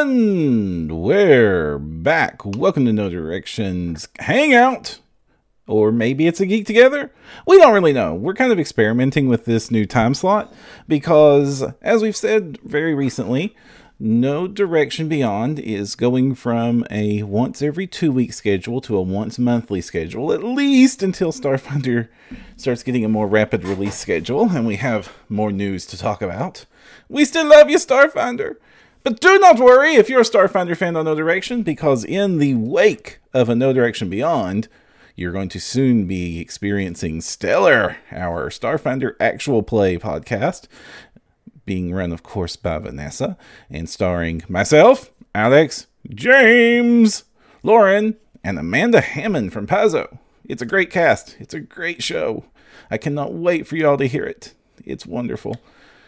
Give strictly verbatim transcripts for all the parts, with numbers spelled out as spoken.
everyone! We're back. Welcome to No Directions Hangout. Or maybe it's a Geek Together? We don't really know. We're kind of experimenting with this new time slot because, as we've said very recently, No Direction Beyond is going from a once every two week schedule to a once monthly schedule, at least until Starfinder starts getting a more rapid release schedule and we have more news to talk about. We still love you, Starfinder! But do not worry if you're a Starfinder fan on No Direction, because in the wake of a No Direction Beyond, you're going to soon be experiencing Stellar, our Starfinder actual play podcast, being run, of course, by Vanessa, and starring myself, Alex, James, Lauren, and Amanda Hammond from Paizo. It's a great cast. It's a great show. I cannot wait for you all to hear it. It's wonderful.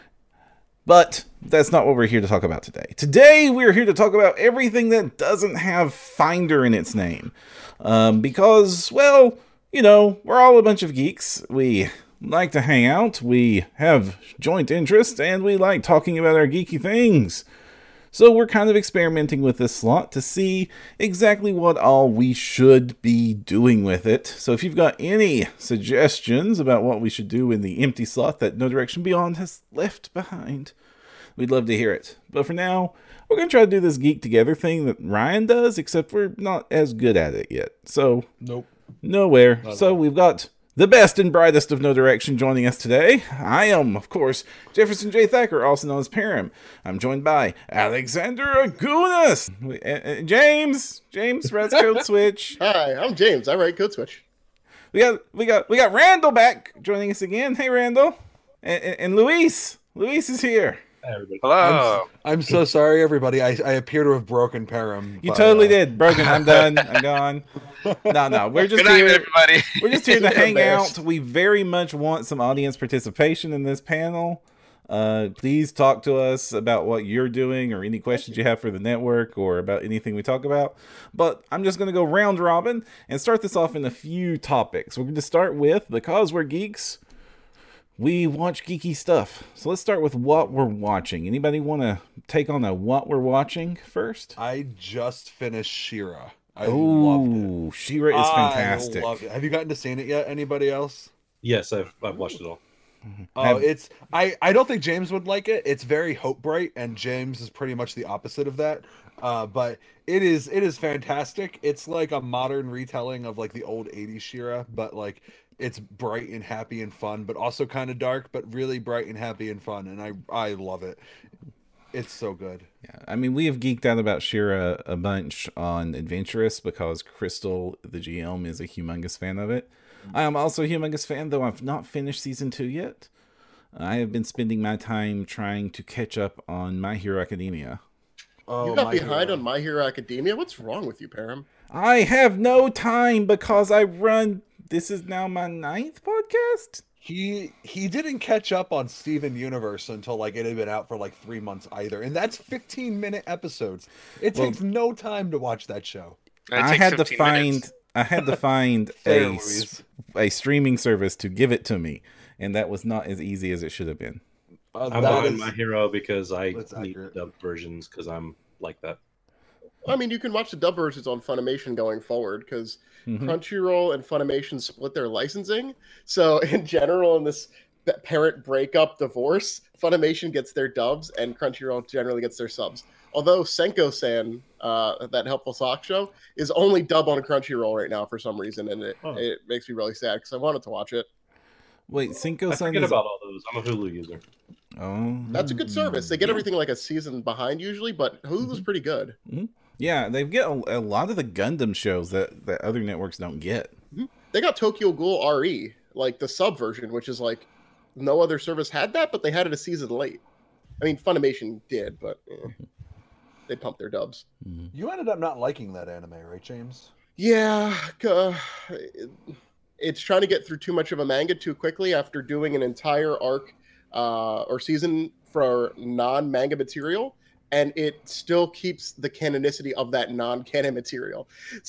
But that's not what we're here to talk about today. Today, we're here to talk about everything that doesn't have Finder in its name. Um, because, well, you know, we're all a bunch of geeks. We like to hang out, we have joint interests, and we like talking about our geeky things. So we're kind of experimenting with this slot to see exactly what all we should be doing with it. So if you've got any suggestions about what we should do in the empty slot that No Direction Beyond has left behind, we'd love to hear it. But for now, we're going to try to do this Geek Together thing that Ryan does, except we're not as good at it yet. So, nope. Nowhere. So we've got the best and brightest of No Direction joining us today. I am, of course, Jefferson J. Thacker, also known as Param. I'm joined by Alexander Agunas. Uh, James. James writes Code Switch. Hi, I'm James. I write Code Switch. We got we got we got Randall back joining us again. Hey Randall. And, and, and Luis. Luis is here. Hey, everybody. Hello. I'm, I'm so sorry, everybody. I, I appear to have broken Param. You but, totally uh... did. Broken. I'm done. I'm gone. No, no. We're just Good night, here. everybody. We're just here to hang out. We very much want some audience participation in this panel. Uh, please talk to us about what you're doing or any questions you have for the network or about anything we talk about. But I'm just going to go round robin and start this off in a few topics. We're going to start with, because we're geeks, we watch geeky stuff. So let's start with what we're watching. Anybody want to take on a what we're watching first? I just finished She-Ra. I oh, loved it. She-Ra is fantastic. I loved it. Have you gotten to see it yet? Anybody else? Yes, I've I've watched it all. Oh, Have- it's I, I don't think James would like it. It's very hope bright, and James is pretty much the opposite of that. Uh, but it is it is fantastic. It's like a modern retelling of like the old eighties She-Ra, but like it's bright and happy and fun, but also kind of dark, but really bright and happy and fun. And I I love it. It's so good. Yeah, I mean, we have geeked out about She-Ra a bunch on Adventurous because Crystal, the G M, is a humongous fan of it. I am also a humongous fan, though I've not finished season two yet. I have been spending my time trying to catch up on My Hero Academia. Oh, you got behind Hero. on My Hero Academia? What's wrong with you, Param? I have no time because I run... This is now my ninth podcast? He he didn't catch up on Steven Universe until like it had been out for like three months either, and that's fifteen minute episodes. It well, takes no time to watch that show. I had to find minutes. I had to find a a streaming service to give it to me, and that was not as easy as it should have been. Uh, I'm buying My Hero because I need dubbed versions because I'm like that. I mean, you can watch the dub versions on Funimation going forward because mm-hmm. Crunchyroll and Funimation split their licensing. So in general, in this parent breakup divorce, Funimation gets their dubs and Crunchyroll generally gets their subs. Although Senko-san, uh, that Helpful Sock show, is only dub on Crunchyroll right now for some reason, and it, oh. it makes me really sad because I wanted to watch it. Wait, Senko-san I forget is... about all those. I'm a Hulu user. Oh, that's a good service. They get everything like a season behind usually, but Hulu's mm-hmm. pretty good. Mm-hmm. Yeah, they get a, a lot of the Gundam shows that, that other networks don't get. Mm-hmm. They got Tokyo Ghoul R E, like the sub version, which is like no other service had that, but they had it a season late. I mean, Funimation did, but eh, mm-hmm. they pumped their dubs. Mm-hmm. You ended up not liking that anime, right, James? Yeah, uh, it, it's trying to get through too much of a manga too quickly after doing an entire arc uh, or season for non-manga material. And it still keeps the canonicity of that non-canon material.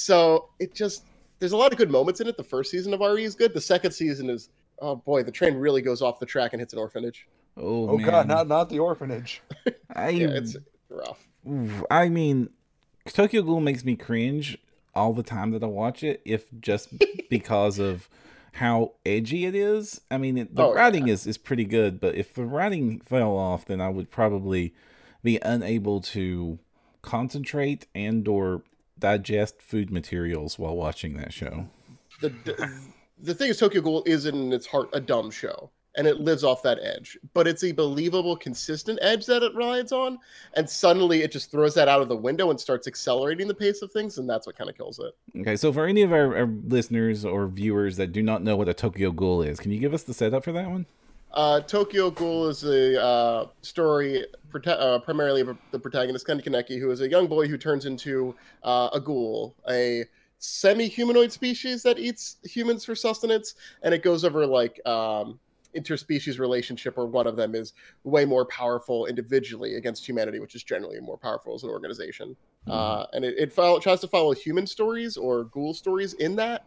So it just, there's a lot of good moments in it. The first season of R E is good. The second season is, oh boy, the train really goes off the track and hits an orphanage. Oh, oh man. God, not not the orphanage. I, yeah, it's rough. I mean, Tokyo Ghoul makes me cringe all the time that I watch it, if just because of how edgy it is. I mean, it, the oh, writing yeah. is, is pretty good, but if the writing fell off, then I would probably be unable to concentrate and or digest food materials while watching that show. The the thing is, Tokyo Ghoul is in its heart a dumb show, and it lives off that edge, but it's a believable, consistent edge that it rides on, and suddenly it just throws that out of the window and starts accelerating the pace of things, and that's what kind of kills it. Okay, so for any of our, our listeners or viewers that do not know what a Tokyo Ghoul is, can you give us the setup for that one? Uh, Tokyo Ghoul is a uh, story prote- uh, primarily of the protagonist, Ken Kaneki, who is a young boy who turns into uh, a ghoul, a semi-humanoid species that eats humans for sustenance, and it goes over like um, interspecies relationship where one of them is way more powerful individually against humanity, which is generally more powerful as an organization. Mm-hmm. Uh, and it, it follow, tries to follow human stories or ghoul stories in that.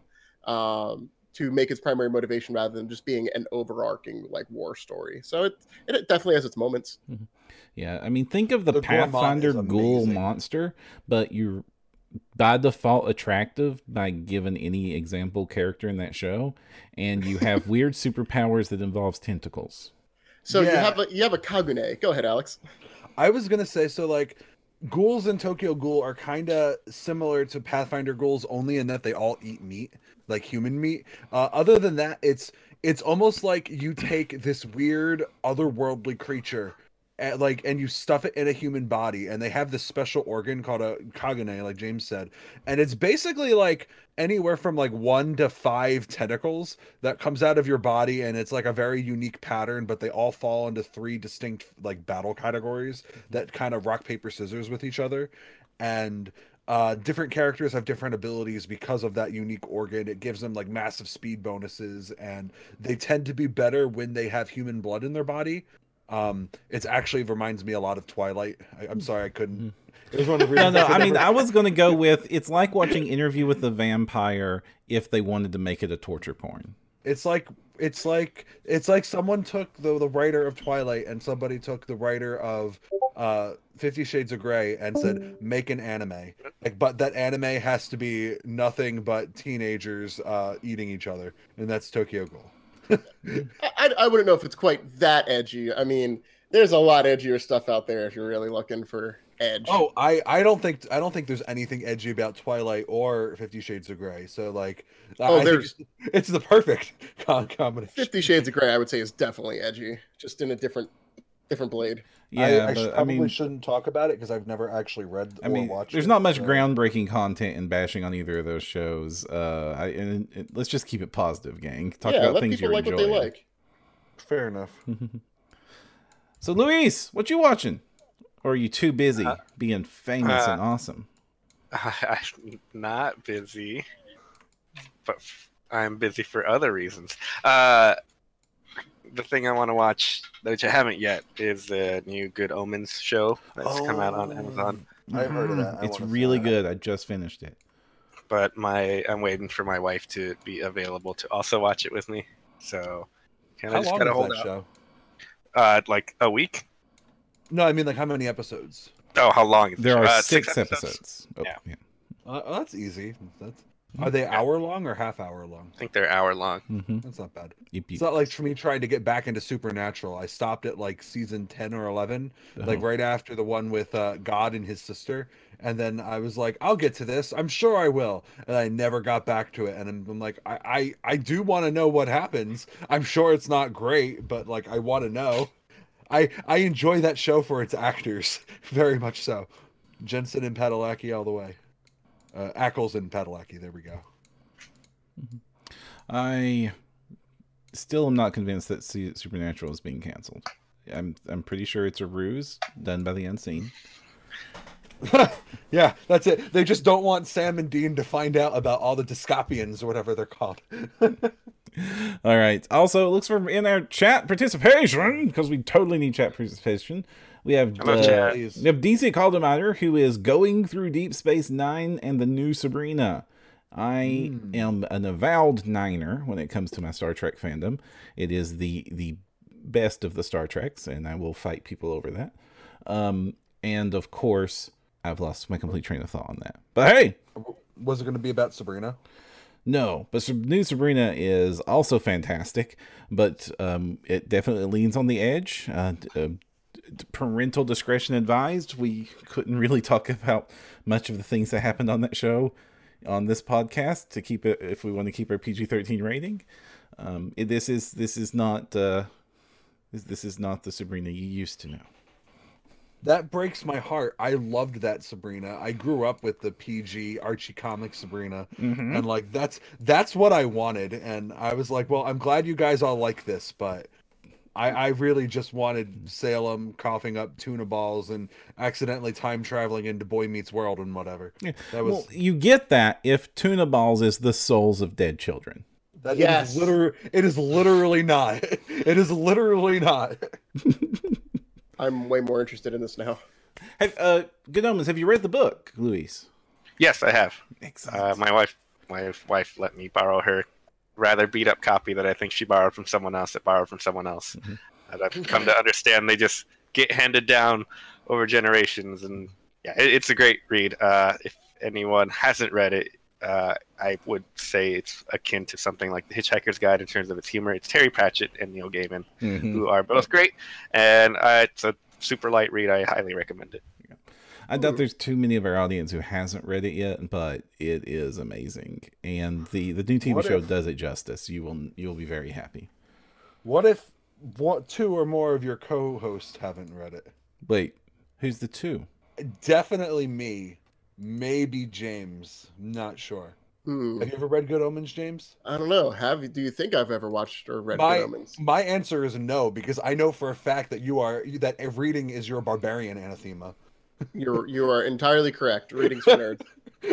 Um, to make its primary motivation rather than just being an overarching like war story. So it it definitely has its moments. Mm-hmm. Yeah, I mean, think of the, the Pathfinder ghoul monster, but you're by default attractive by given any example character in that show, and you have weird superpowers that involves tentacles. So yeah. you have a you have a Kagune. Go ahead, Alex. I was gonna say, so like ghouls in Tokyo Ghoul are kind of similar to Pathfinder ghouls, only in that they all eat meat, like human meat. Uh, other than that, it's it's almost like you take this weird otherworldly creature, and, like, and you stuff it in a human body, and they have this special organ called a Kagune, like James said, and it's basically like anywhere from like one to five tentacles that comes out of your body, and it's like a very unique pattern, but they all fall into three distinct like battle categories that kind of rock paper scissors with each other, and uh different characters have different abilities because of that unique organ. It gives them like massive speed bonuses, and they tend to be better when they have human blood in their body. Um, it's actually reminds me a lot of Twilight. I, I'm sorry I couldn't. It was one of the no, no. I mean, I was going to go with it's like watching Interview with the Vampire if they wanted to make it a torture porn. It's like it's like it's like someone took the the writer of Twilight and somebody took the writer of uh, Fifty Shades of Grey and said make an anime. Like, but that anime has to be nothing but teenagers uh, eating each other, and that's Tokyo Ghoul. I, I wouldn't know if it's quite that edgy. I mean, there's a lot edgier stuff out there if you're really looking for edge. Oh, I, I don't think I don't think there's anything edgy about Twilight or Fifty Shades of Grey. So like, oh, I there's think it's, it's the perfect con- combination. Fifty Shades of Grey, I would say, is definitely edgy, just in a different different blade. Yeah, I, I, but, sh- I probably mean, shouldn't talk about it because I've never actually read or I mean, watched. There's it, not much so. groundbreaking content in bashing on either of those shows. Uh, I, and it, let's just keep it positive, gang. Talk yeah, about let things people you're like enjoying. what they like. Fair enough. So, Luis, what you watching? Or are you too busy uh, being famous uh, and awesome? I'm not busy, but I'm busy for other reasons. Uh, the thing I want to watch, which I haven't yet, is the new Good Omens show that's oh, come out on Amazon. I've heard of that. I it's really good. I just finished it. But my, I'm waiting for my wife to be available to also watch it with me. So, kind of just gotta hold that out. Show? Uh, like a week. No, I mean like how many episodes? Oh, how long? Is there the are uh, six, six episodes. episodes. Oh, yeah, yeah. Uh, oh, that's easy. That's are they hour long or half hour long? I think they're hour long. Mm-hmm. That's not bad. Yep, yep. It's not like for me trying to get back into Supernatural. I stopped at like season ten or eleven, uh-huh. like right after the one with uh, God and his sister, and then I was like, I'll get to this. I'm sure I will, and I never got back to it. And I'm, I'm like, I I, I do want to know what happens. I'm sure it's not great, but like I want to know. I I enjoy that show for its actors very much so. Jensen and Padalecki all the way. Uh, Ackles and Padalecki. There we go. I still am not convinced that Supernatural is being canceled. I'm I'm pretty sure it's a ruse done by the unseen. Yeah, that's it. They just don't want Sam and Dean to find out about all the Discopians or whatever they're called. All right. Also, it looks for in our chat participation, because we totally need chat participation. We have uh, we have D C Caldermeyer, who is going through Deep Space Nine and the new Sabrina. I mm. am an avowed Niner when it comes to my Star Trek fandom. It is the the best of the Star Treks, and I will fight people over that. Um, and of course, I've lost my complete train of thought on that. But hey, was it going to be about Sabrina? No, but new Sabrina is also fantastic, but um, it definitely leans on the edge. Uh, uh, parental discretion advised. We couldn't really talk about much of the things that happened on that show on this podcast to keep it, if we want to keep our P G thirteen rating. Um, it, this is this is not uh, this, this is not the Sabrina you used to know. That breaks my heart. I loved that Sabrina. I grew up with the P G Archie comic Sabrina, mm-hmm. and like that's that's what I wanted. And I was like, well, I'm glad you guys all like this, but I, I really just wanted Salem coughing up tuna balls and accidentally time traveling into Boy Meets World and whatever. Yeah. That was well, you get that if tuna balls is the souls of dead children. That yes. is literally, it is literally not. It is literally not. I'm way more interested in this now. Have, uh, Good Omens, have you read the book, Luis? Yes, I have. Excellent. Uh, my wife, my wife let me borrow her rather beat up copy that I think she borrowed from someone else that borrowed from someone else. Mm-hmm. And I've come to understand they just get handed down over generations. And yeah, it, it's a great read. Uh, if anyone hasn't read it, uh, I would say it's akin to something like The Hitchhiker's Guide in terms of its humor. It's Terry Pratchett and Neil Gaiman, mm-hmm. who are both great. And uh, it's a super light read. I highly recommend it. Yeah. I doubt there's too many of our audience who hasn't read it yet, but it is amazing. And the, the new T V what show if, does it justice. You will you'll be very happy. What if what, two or more of your co-hosts haven't read it? Wait, who's the two? Definitely me. Maybe James. Not sure. Hmm. Have you ever read Good Omens, James? I don't know. Have you? Do you think I've ever watched or read my, Good Omens? My answer is no, because I know for a fact that you are that reading is your barbarian anathema. You're you are entirely correct. Reading's for nerds.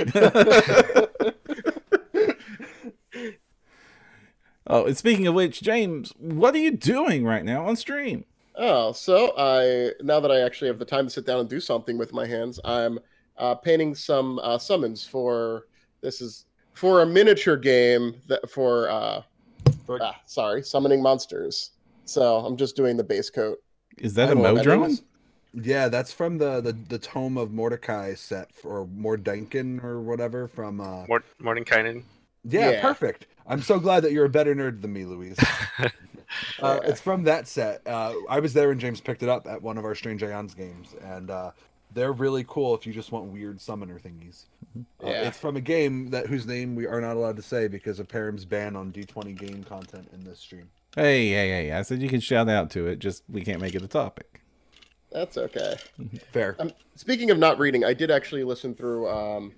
Oh, and speaking of which, James, what are you doing right now on stream? Oh, so I now that I actually have the time to sit down and do something with my hands, I'm uh, painting some uh, summons for this is for a miniature game that for uh, for ah, sorry, summoning monsters. So I'm just doing the base coat. Is that a Modron? Yeah, that's from the, the, the Tome of Mordecai set, or Mordenkainen or whatever from... Uh... Mord- Mordenkainen? Yeah, yeah, perfect. I'm so glad that you're a better nerd than me, Louise. uh, yeah. It's from that set. Uh, I was there when James picked it up at one of our Strange Ions games, and uh, they're really cool if you just want weird summoner thingies. Uh, yeah. It's from a game that whose name we are not allowed to say because of Param's ban on D twenty game content in this stream. Hey, hey, hey, I said you can shout out to it, just we can't make it a topic. That's okay. Fair. Um, speaking of not reading, I did actually listen through. Um...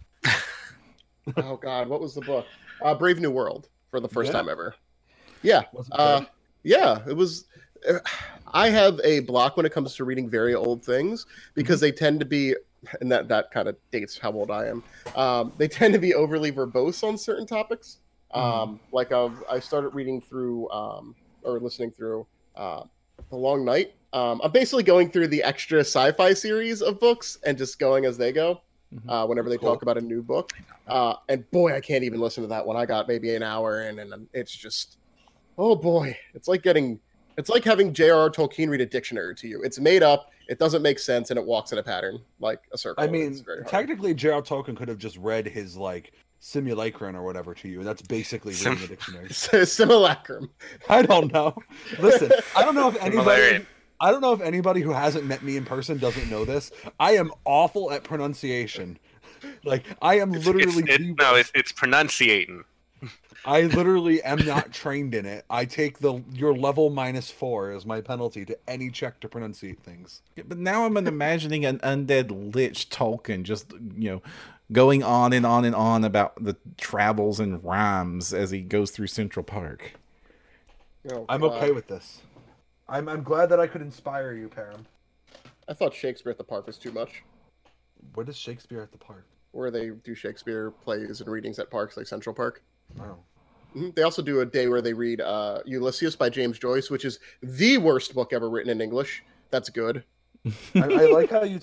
oh God, what was the book? Uh, Brave New World for the first yeah. time ever. Yeah, uh, yeah. It was. Uh, I have a block when it comes to reading very old things because mm-hmm. they tend to be, and that that kind of dates how old I am. Um, they tend to be overly verbose on certain topics. Um, mm-hmm. Like I've, I started reading through um, or listening through uh, The Long Night. Um, I'm basically going through the extra sci-fi series of books and just going as they go mm-hmm. uh, whenever they cool. talk about a new book. Uh, and boy, I can't even listen to that one. I got maybe an hour in, and it's just, oh boy, it's like getting, it's like having J R R Tolkien read a dictionary to you. It's made up, it doesn't make sense, and it walks in a pattern like a circle. I mean, technically, J R R Tolkien could have just read his like simulacrum or whatever to you, and that's basically reading Sim- a dictionary. Simulacrum. I don't know. Listen, I don't know if anybody. I don't know if anybody who hasn't met me in person doesn't know this. I am awful at pronunciation. Like, I am it's, literally... It's, it, no, it's, it's pronunciating. I literally am not trained in it. I take the your level minus four as my penalty to any check to pronunciate things. Yeah, but now I'm imagining an undead lich Tolkien just, you know, going on and on and on about the travels and rhymes as he goes through Central Park. Oh, I'm okay with this. I'm I'm glad that I could inspire you, Param. I thought Shakespeare at the Park was too much. What is Shakespeare at the Park? Where they do Shakespeare plays and readings at parks like Central Park. Wow. Mm-hmm. They also do a day where they read uh, Ulysses by James Joyce, which is the worst book ever written in English. That's good. I, I like how you took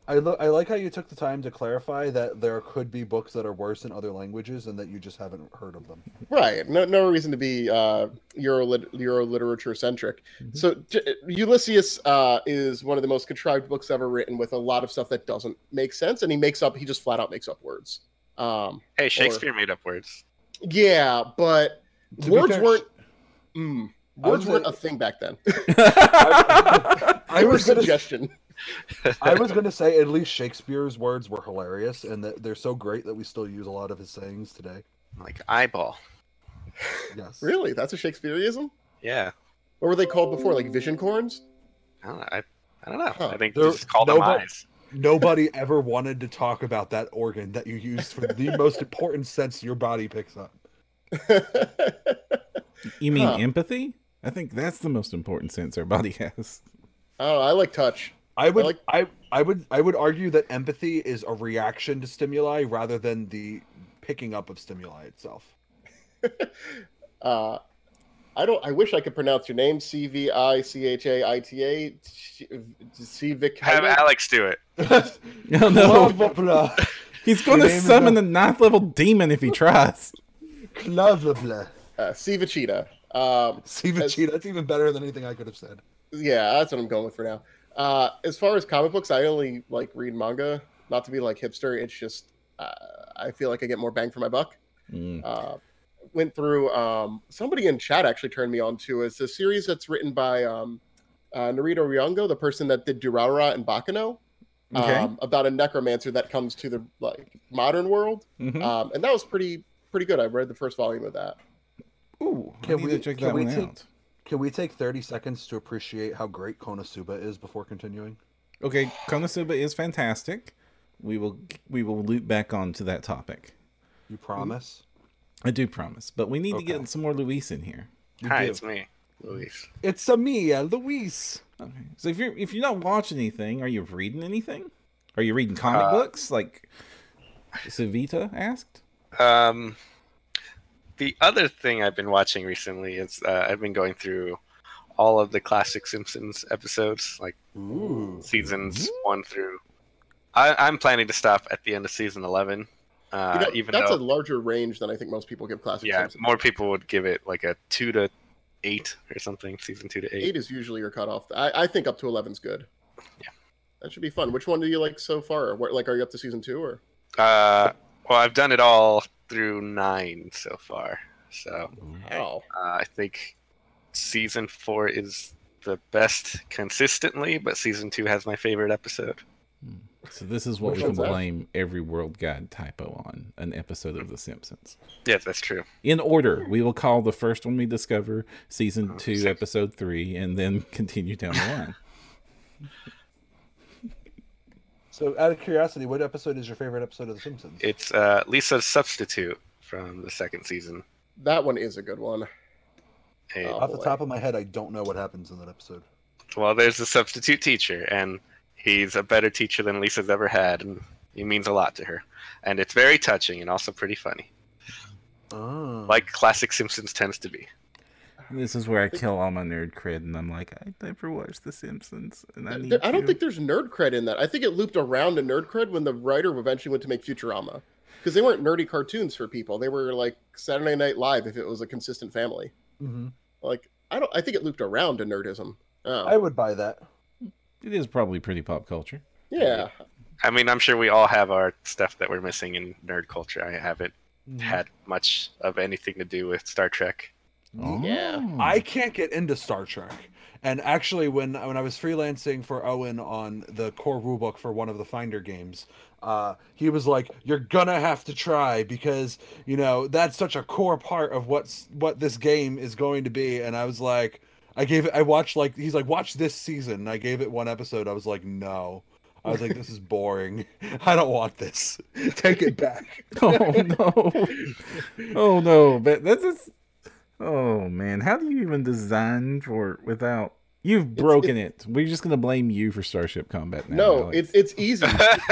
I lo- I like how you took the time to clarify that there could be books that are worse in other languages and that you just haven't heard of them. Right. No, no reason to be uh, Euro Euro literature centric. Mm-hmm. So J- Ulysses uh, is one of the most contrived books ever written, with a lot of stuff that doesn't make sense, and he makes up. He just flat out makes up words. Um, hey, Shakespeare or, made up words. Yeah, but to words fair, weren't. Mm, words weren't a thing back then. I, I was a suggestion. I was going to say at least Shakespeare's words were hilarious, and that they're so great that we still use a lot of his sayings today. Like eyeball. Yes. Really? That's a Shakespeareism? Yeah. What were they called before? Like vision corns? I don't know. I, I don't know. Huh. I think they just called them eyes. Nobody ever wanted to talk about that organ that you use for the most important sense your body picks up. You mean huh. empathy? I think that's the most important sense our body has. Oh, I like touch. I would, I, like... I, I would, I would argue that empathy is a reaction to stimuli rather than the picking up of stimuli itself. uh, I don't. I wish I could pronounce your name. C V I C H A I T A. C Vic. Have Alex do it. No, no. He's going to summon a ninth level demon if he tries. Blah blah blah. Uh, Sivachita. Um, Sivachita. As... That's even better than anything I could have said. Yeah, that's what I'm going with for now. Uh, as far as comic books, I only like read manga. Not to be like hipster, it's just uh, I feel like I get more bang for my buck. Mm. Uh, went through. Um, somebody in chat actually turned me on to. It's a series that's written by um, uh, Narita Ryongo, the person that did Durarara and Baccano, okay. um, about a necromancer that comes to the like modern world, mm-hmm. um, and that was pretty pretty good. I read the first volume of that. Ooh, can we check that one take, out? Can we take thirty seconds to appreciate how great Konosuba is before continuing? Okay, Konosuba is fantastic. We will we will loop back onto that topic. You promise? I do promise, but we need okay. to get some more Luis in here. You Hi, do. It's me, Luis. It's a me, uh, Luis. Okay. So if you're if you're not watching anything, are you reading anything? Are you reading comic uh, books like Savita asked? Um. The other thing I've been watching recently is uh, I've been going through all of the classic Simpsons episodes, like Ooh. seasons Ooh. one through. I, I'm planning to stop at the end of season eleven. Uh, you know, even that's though, a larger range than I think most people give classic. Yeah, Simpsons. More people would give it like a two to eight or something. Season two to eight. Eight is usually your cutoff. I, I think up to eleven is good. Yeah, that should be fun. Which one do you like so far? What, like, are you up to season two or? Uh, well, I've done it all through nine so far. So wow. uh, I think season four is the best consistently, but season two has my favorite episode. So this is what Which we can blame that? every World Guide typo on, an episode of The Simpsons. Yes, that's true. In order, we will call the first one we discover season two, Six. episode three, and then continue down the line. So out of curiosity, what episode is your favorite episode of The Simpsons? It's uh, Lisa's Substitute from the second season. That one is a good one. Hey, oh, off the top of my head, I don't know what happens in that episode. Well, there's a substitute teacher, and he's a better teacher than Lisa's ever had, and he means a lot to her. And it's very touching and also pretty funny. Oh. Like classic Simpsons tends to be. This is where I kill all my nerd cred, and I'm like, I never watched The Simpsons, and I need there, I don't to. think there's nerd cred in that. I think it looped around to nerd cred when the writer eventually went to make Futurama. Because they weren't nerdy cartoons for people. They were like Saturday Night Live if it was a consistent family. Mm-hmm. Like, I don't. I think it looped around to nerdism. Oh. I would buy that. It is probably pretty pop culture. Yeah. I mean, I'm sure we all have our stuff that we're missing in nerd culture. I haven't mm-hmm. had much of anything to do with Star Trek. Oh. Yeah. I can't get into Star Trek. And actually, when when I was freelancing for Owen on the core rulebook for one of the Finder games, uh, he was like, "You're gonna have to try because you know that's such a core part of what's what this game is going to be." And I was like, I gave it. I watched like he's like, "Watch this season." And I gave it one episode. I was like, "No." I was like, "This is boring. I don't want this. Take it back." Oh no! Oh no! But that's just. Oh man, how do you even design for it without? You've broken it's, it's, it. We're just gonna blame you for Starship Combat now. No, Alex. it's it's easy.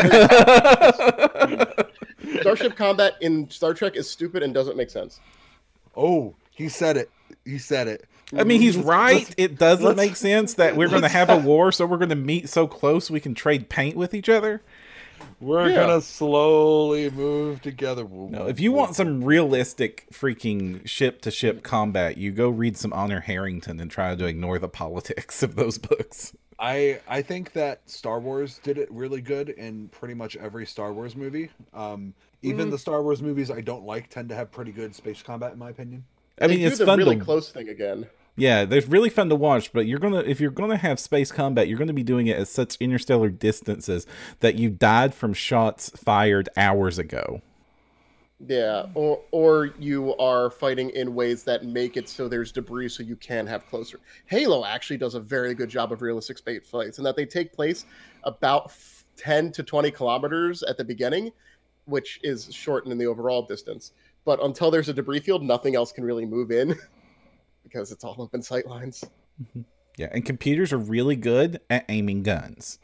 Starship Combat in Star Trek is stupid and doesn't make sense. Oh, he said it. He said it. I mean, he's right. let's, it doesn't let's, make sense that we're going to have a war, so we're going to meet so close we can trade paint with each other. We're Yeah. gonna slowly move together. No, if you want some realistic freaking ship-to-ship combat, you go read some Honor Harrington and try to ignore the politics of those books. I I think that Star Wars did it really good in pretty much every Star Wars movie. Um, even Mm. the Star Wars movies I don't like tend to have pretty good space combat, in my opinion. I They mean, do it's the fun really to close thing again. yeah, they're really fun to watch, but you're gonna if you're gonna have space combat, you're gonna be doing it at such interstellar distances that you died from shots fired hours ago. Yeah, or or you are fighting in ways that make it so there's debris so you can have closer. Halo actually does a very good job of realistic space fights, and that they take place about ten to twenty kilometers at the beginning, which is shortened in the overall distance. But until there's a debris field, nothing else can really move in because it's all open sight lines. Yeah, and computers are really good at aiming guns.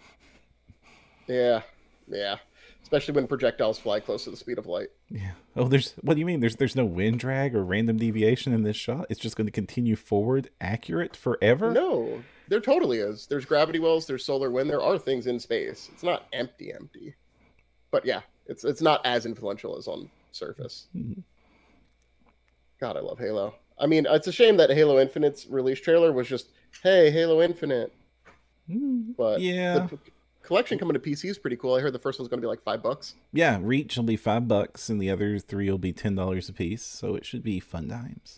Yeah, yeah. Especially when projectiles fly close to the speed of light. Yeah. Oh, there's what do you mean? There's there's no wind drag or random deviation in this shot. It's just going to continue forward, accurate forever. No, there totally is. There's gravity wells. There's solar wind. There are things in space. It's not empty, empty. But yeah, it's it's not as influential as on surface. Mm-hmm. God, I love Halo. I mean, it's a shame that Halo Infinite's release trailer was just, "Hey, Halo Infinite." But yeah. the collection coming to P C is pretty cool. I heard the first one's going to be like five bucks. Yeah, Reach will be five bucks, and the other three will be ten dollars a piece. So it should be fun times.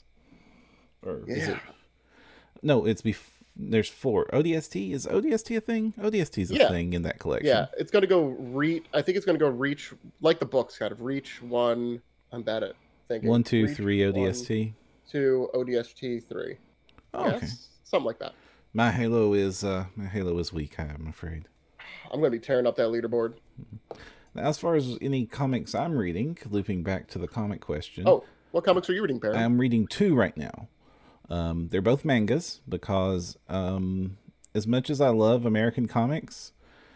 Or is Yeah. it? No, it's be. There's four. O D S T is O D S T a thing? O D S T is a Yeah. thing in that collection. Yeah, it's going to go reach. I think it's going to go reach like the books, kind of reach one. I'm bad at thinking. One, two, Reach three O D S T. one, two O D S T three. Oh, Yes, okay. something like that. My Halo is uh my Halo is weak. I'm afraid. I'm going to be tearing up that leaderboard. Now, as far as any comics I'm reading, looping back to the comic question. Oh, what comics are you reading, Perry? I'm reading two right now. Um, they're both mangas because um, as much as I love American comics,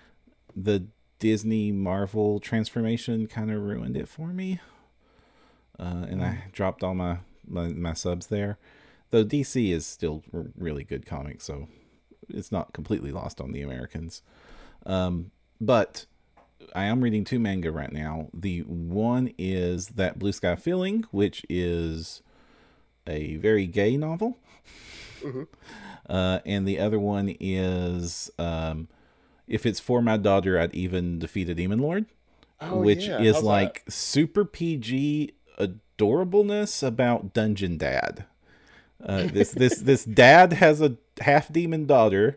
the Disney Marvel transformation kind of ruined it for me. Uh, and I dropped all my, my, my subs there. Though D C is still r- really good comics, so it's not completely lost on the Americans. Um, but I am reading two manga right now. The one is That Blue Sky Feeling, which is a very gay novel. Mhm. Uh, and the other one is um, If It's For My Daughter, I'd Even Defeat a Demon Lord, Oh, which yeah. is How's like super P G adorableness about Dungeon Dad. Uh, this this this dad has a half demon daughter,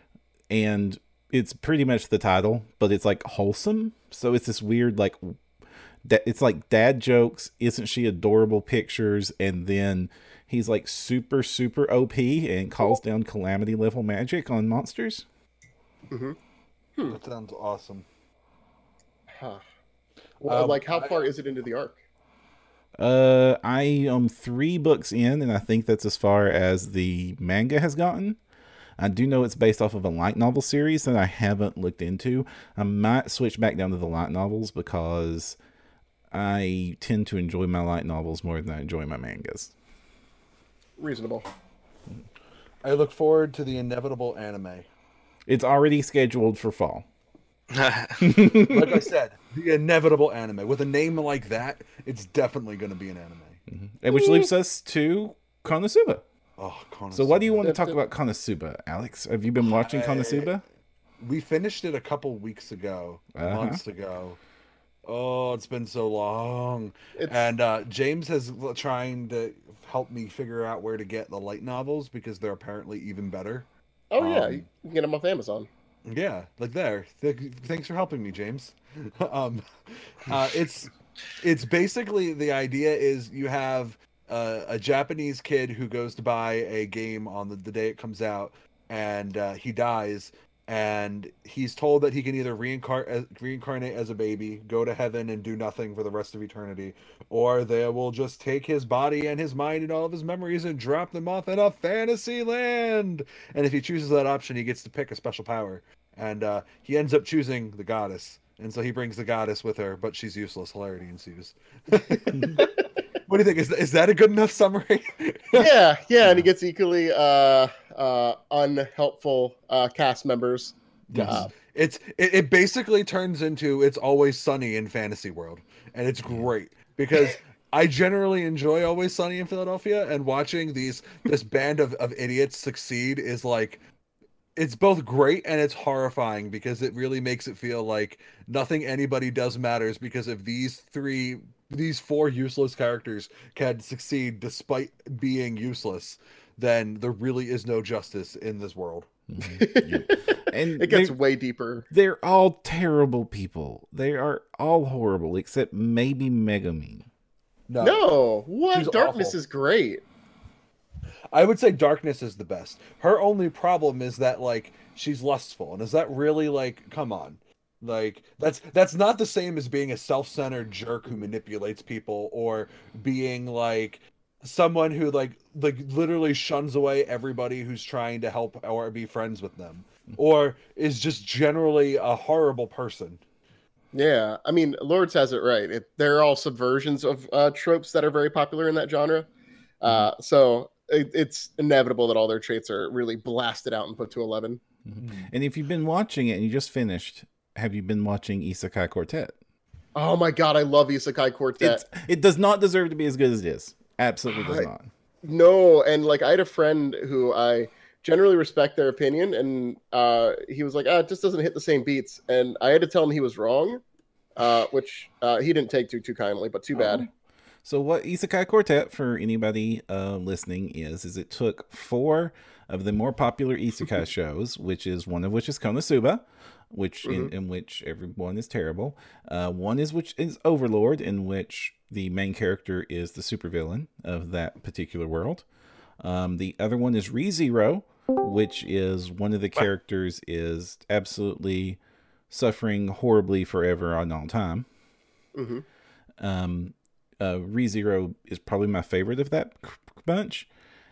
and it's pretty much the title, but it's like wholesome. So it's this weird like, da- it's like dad jokes. Isn't she adorable? Pictures, and then he's like super super O P and calls down calamity level magic on monsters. Mhm. That sounds awesome. Huh. Well, Um, like, how I- far is it into the arc? Uh, I am three books in, and I think that's as far as the manga has gotten. I do know it's based off of a light novel series that I haven't looked into. I might switch back down to the light novels because I tend to enjoy my light novels more than I enjoy my mangas. Reasonable. I look forward to the inevitable anime. It's already scheduled for fall. Like I said, the inevitable anime. With a name like that, it's definitely going to be an anime. And which leads us to Konosuba. Oh, Konosuba. So what do you want to talk about Konosuba, Alex? Have you been watching I- Konosuba? We finished it a couple weeks ago, Uh-huh. months ago. Oh, it's been so long. It's, And uh, James has l- trying to help me figure out where to get the light novels because they're apparently even better. oh, yeah. um, You can get them off Amazon. Yeah, like there. Th- thanks for helping me, James. um, uh, it's it's basically the idea is you have uh, a Japanese kid who goes to buy a game on the, the day it comes out, and uh, he dies, and he's told that he can either reincar- as, reincarnate as a baby, go to heaven, and do nothing for the rest of eternity, or they will just take his body and his mind and all of his memories and drop them off in a fantasy land. And if he chooses that option, he gets to pick a special power. And uh, he ends up choosing the goddess. And so he brings the goddess with her, but she's useless. Hilarity ensues. What do you think? Is is that a good enough summary? yeah, yeah, and he gets equally uh, uh, unhelpful uh, cast members. Yes. Uh, it's it, it basically turns into It's Always Sunny in Fantasy World, and it's great because I generally enjoy Always Sunny in Philadelphia, and watching these this band of, of idiots succeed is like, it's both great and it's horrifying because it really makes it feel like nothing anybody does matters, because if these three these four useless characters can succeed despite being useless, then there really is no justice in this world. Mm-hmm. And it gets way deeper. They're all terrible people. They are all horrible except maybe Megumin. No, no. What? She's Darkness awful. Is great. I would say Darkness is the best. Her only problem is that, like, she's lustful, and is that really, like, come on, like that's that's not the same as being a self-centered jerk who manipulates people, or being like someone who like like literally shuns away everybody who's trying to help or be friends with them, or is just generally a horrible person. Yeah, I mean, Lords has it right. It, they're all subversions of uh, tropes that are very popular in that genre. Uh, mm-hmm. So it, it's inevitable that all their traits are really blasted out and put to eleven. Mm-hmm. And if you've been watching it and you just finished, have you been watching Isekai Quartet? Oh my god, I love Isekai Quartet. It's, it does not deserve to be as good as it is. Absolutely does I, not. No, and like I had a friend who I generally respect their opinion, and uh, he was like, ah, it just doesn't hit the same beats. And I had to tell him he was wrong, uh, which uh, he didn't take too, too kindly, but too bad. Oh. So what Isekai Quartet, for anybody uh, listening, is, is it took four of the more popular Isekai shows, which is one of which is Konosuba, which mm-hmm. in, in which everyone is terrible. Uh, one is which is Overlord, in which the main character is the supervillain of that particular world. Um, the other one is ReZero, which is one of the characters is absolutely suffering horribly forever on all time. Mm-hmm. Um, uh, ReZero is probably my favorite of that bunch.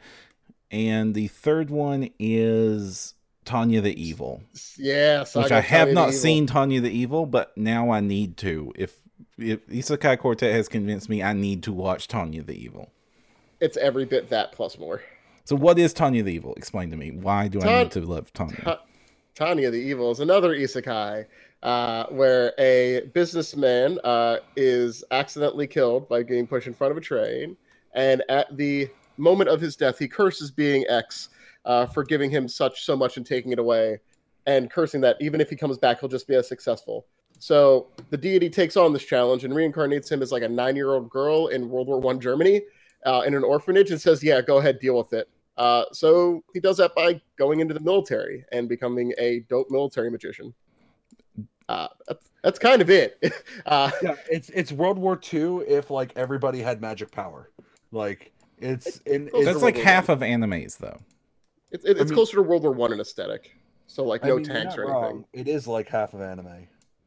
And the third one is Tanya the Evil. Yeah, Saga which I have Tanya not seen Tanya the Evil, but now I need to. If, if Isekai Quartet has convinced me, I need to watch Tanya the Evil. It's every bit that plus more. So what is Tanya the Evil? Explain to me. Why do Ta- I need to love Tanya? Ta- Tanya the Evil is another isekai uh, where a businessman uh, is accidentally killed by being pushed in front of a train. And at the moment of his death, he curses being X uh, for giving him such so much and taking it away. And cursing that even if he comes back, he'll just be as successful. So the deity takes on this challenge and reincarnates him as like a nine-year-old girl in World War One Germany. Uh, in an orphanage, and says, yeah, go ahead, deal with it. Uh, so he does that by going into the military and becoming a dope military magician. Uh, that's, that's kind of it. uh, yeah, it's it's World War Two if like everybody had magic power. Like it's in it's that's like half of animes though. It's it, it's I closer mean, to World War One in aesthetic. So like no I mean, tanks or anything. Wrong. It is like half of anime.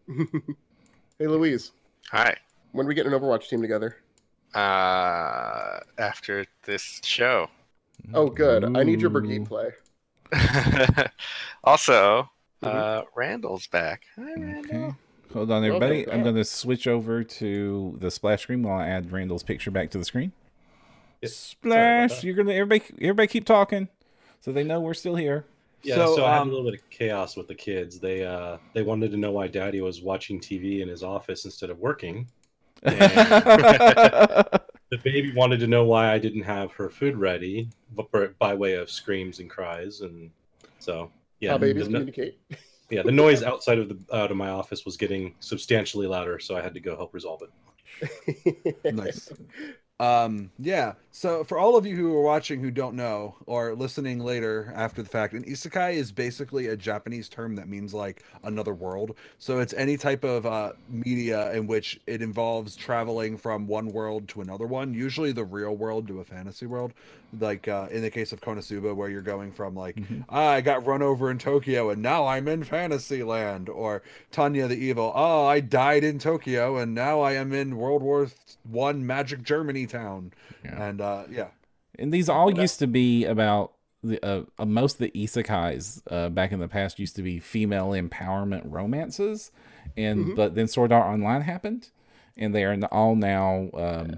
Hey Louise. Hi. When are we getting an Overwatch team together? Uh, after this show. Oh, good. Ooh. I need your brigade play. Also, mm-hmm. uh, Randall's back. Hi, Randall. Okay. Hold on, everybody. Okay, I'm going to switch over to the splash screen while I add Randall's picture back to the screen. It's splash. You're gonna everybody. Everybody keep talking, so they know we're still here. Yeah. So, so I had um, a little bit of chaos with the kids. They uh they wanted to know why Daddy was watching T V in his office instead of working. The baby wanted to know why I didn't have her food ready, but by way of screams and cries, and so yeah. How babies communicate. Yeah, the noise outside of the out of my office was getting substantially louder, so I had to go help resolve it. Nice. Um, yeah. So for all of you who are watching who don't know or listening later after the fact, an isekai is basically a Japanese term that means like another world. So it's any type of uh, media in which it involves traveling from one world to another one, usually the real world to a fantasy world. Like uh, in the case of Konosuba, where you're going from like, mm-hmm. ah, I got run over in Tokyo and now I'm in Fantasyland, or Tanya the Evil, oh, I died in Tokyo and now I am in World War One Magic Germany town. Yeah. And uh, yeah, and these all used to be about the uh, uh, most of the isekais uh, back in the past used to be female empowerment romances, and mm-hmm. but then Sword Art Online happened, and they are all now. Um,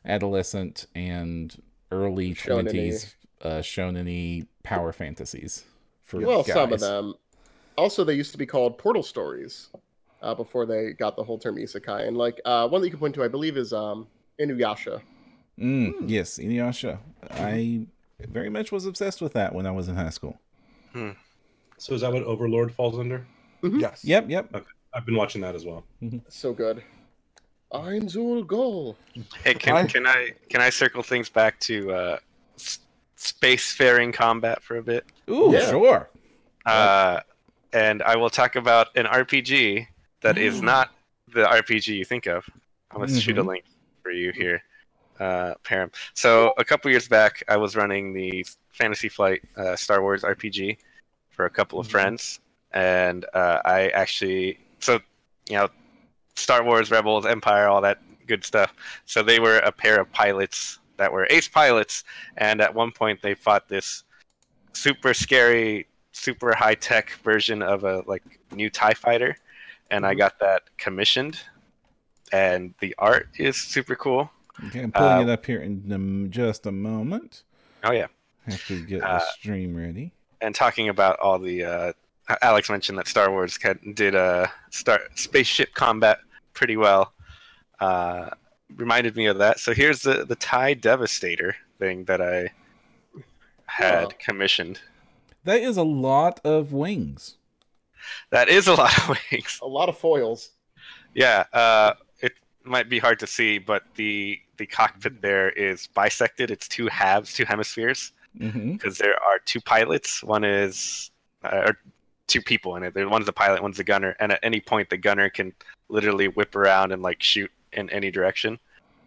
adolescent and early Shonen-y. twenties uh, shonen-y power fantasies for Well, guys. some of them. Also, they used to be called Portal Stories uh, before they got the whole term isekai. And like uh, one that you can point to, I believe, is um, Inuyasha. Mm, yes, Inuyasha. I very much was obsessed with that when I was in high school. Hmm. So is that what Overlord falls under? Mhm. Yes. Yep, yep. Okay. I've been watching that as well. So good. Ein Zul Gol. Hey, can I- can I can I circle things back to uh, s- spacefaring combat for a bit? Ooh, Yeah. sure. Uh, and I will talk about an R P G that is not the R P G you think of. I'm gonna shoot a Mhm. link for you here, uh, Param. So a couple years back, I was running the Fantasy Flight uh, Star Wars R P G for a couple of Mhm. friends, and uh, I actually so you know Star Wars, Rebels, Empire, all that good stuff. So they were a pair of pilots that were ace pilots, and at one point they fought this super scary, super high tech version of a like new TIE fighter, and I got that commissioned, and the art is super cool. Okay, I'm pulling Uh, it up here in um, just a moment. Oh yeah, Have to get uh, the stream ready. and talking about all the uh, Alex mentioned that Star Wars can, did uh, star spaceship combat pretty well. Uh, reminded me of that. So here's the the TIE Devastator thing that I had Oh. commissioned. That is a lot of wings. That is a lot of wings. A lot of foils. Yeah, uh, it might be hard to see, but the the cockpit there is bisected. It's two halves, two hemispheres, Mm-hmm. because there are two pilots. One is uh, or two people in it. There, one's the pilot, one's the gunner, and at any point the gunner can literally whip around and like shoot in any direction.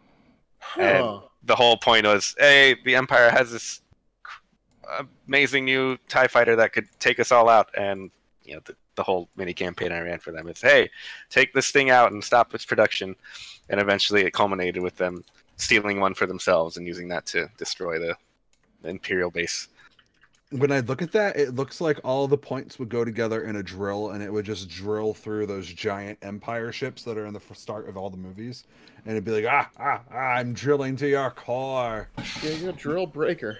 Huh. The whole point was, hey, the Empire has this amazing new TIE fighter that could take us all out, and you know the, the whole mini campaign I ran for them is, hey, take this thing out and stop its production, and eventually it culminated with them stealing one for themselves and using that to destroy the, the Imperial base. When I look at that, it looks like all the points would go together in a drill, and it would just drill through those giant Empire ships that are in the f- start of all the movies, and it'd be like, ah, ah, ah I'm drilling to your core. Giga Drill Breaker.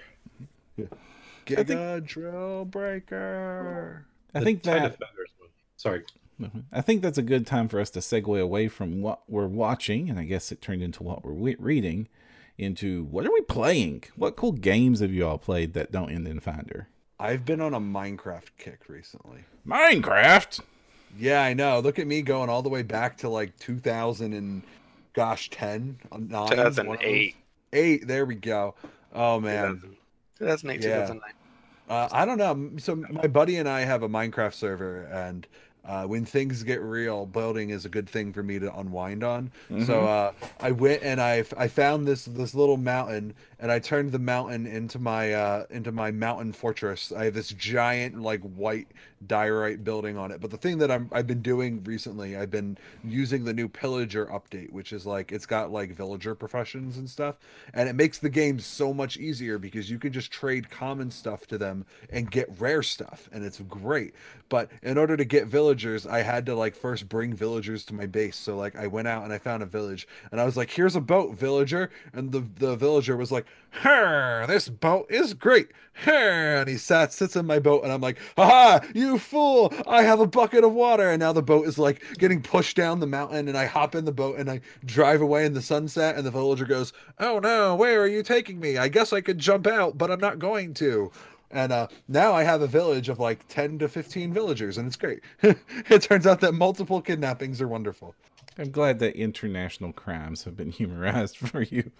Giga drill breaker. I The think TIE that Defenders one. Sorry. I think that's a good time for us to segue away from what we're watching, and I guess it turned into what we're we- reading, into what are we playing? What cool games have you all played that don't end in Finder? I've been on a Minecraft kick recently. Minecraft. Yeah, I know. Look at me going all the way back to like two thousand and gosh, ten, nine, two thousand eight. Eight. There we go. Oh man. two thousand eight, Yeah. two thousand nine. Uh, I don't know. So my buddy and I have a Minecraft server, and uh, when things get real, building is a good thing for me to unwind on. So uh, I went and I I found this this little mountain, and I turned the mountain into my uh, into my mountain fortress. I have this giant like white diorite building on it. But the thing that I'm I've been doing recently, I've been using the new Pillager update, which is like it's got like villager professions and stuff, and it makes the game so much easier because you can just trade common stuff to them and get rare stuff, and it's great. But in order to get villagers, I had to like first bring villagers to my base. So like I went out and I found a village, and I was like, "Here's a boat, villager," and the the villager was like, "Her, this boat is great." Her, and he sat sits in my boat, and I'm like, "Haha, you fool! I have a bucket of water." And now the boat is like getting pushed down the mountain, and I hop in the boat and I drive away in the sunset, and the villager goes, "Oh no, where are you taking me? I guess I could jump out, but I'm not going to." And uh, now I have a village of like ten to fifteen villagers, and it's great. It turns out that multiple kidnappings are wonderful. I'm glad that international crimes have been humorized for you.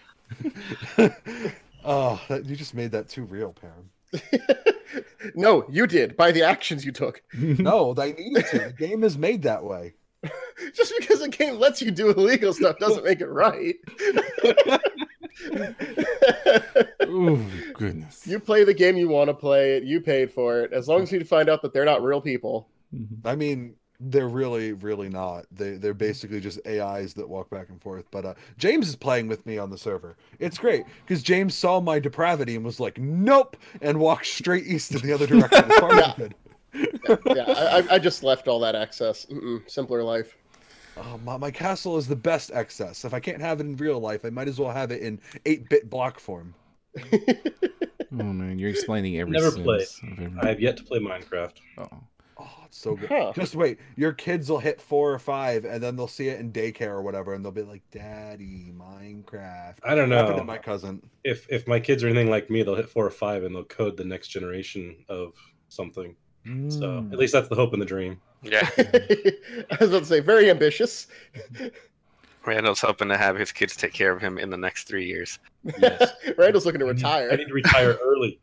Oh, that, you just made that too real, Pam. No, you did by the actions you took. No, they needed to. The game is made that way. Just because a game lets you do illegal stuff doesn't make it right. Oh, goodness. You play the game you want to play it. You paid for it. As long as you find out that they're not real people. I mean, they're really, really not. They they're basically just A Is that walk back and forth. But uh, James is playing with me on the server. It's great because James saw my depravity and was like, "Nope," and walked straight east in the other direction as far as he could. Yeah, I, I- I just left all that access. Mm-mm, simpler life. Oh, my, my castle is the best excess. If I can't have it in real life, I might as well have it in eight-bit block form. Oh man, you're explaining every Never sense played. of every- I have yet to play Minecraft. Oh. Oh, it's so good. Huh. Just wait. Your kids will hit four or five, and then they'll see it in daycare or whatever, and they'll be like, "Daddy, Minecraft." I don't Happened to know. my cousin. If if my kids are anything like me, they'll hit four or five and they'll code the next generation of something. So Mm. at least that's the hope and the dream. Yeah, I was about to say, very ambitious. Randall's hoping to have his kids take care of him in the next three years. Yes. Randall's looking to I need- retire. I need to retire early.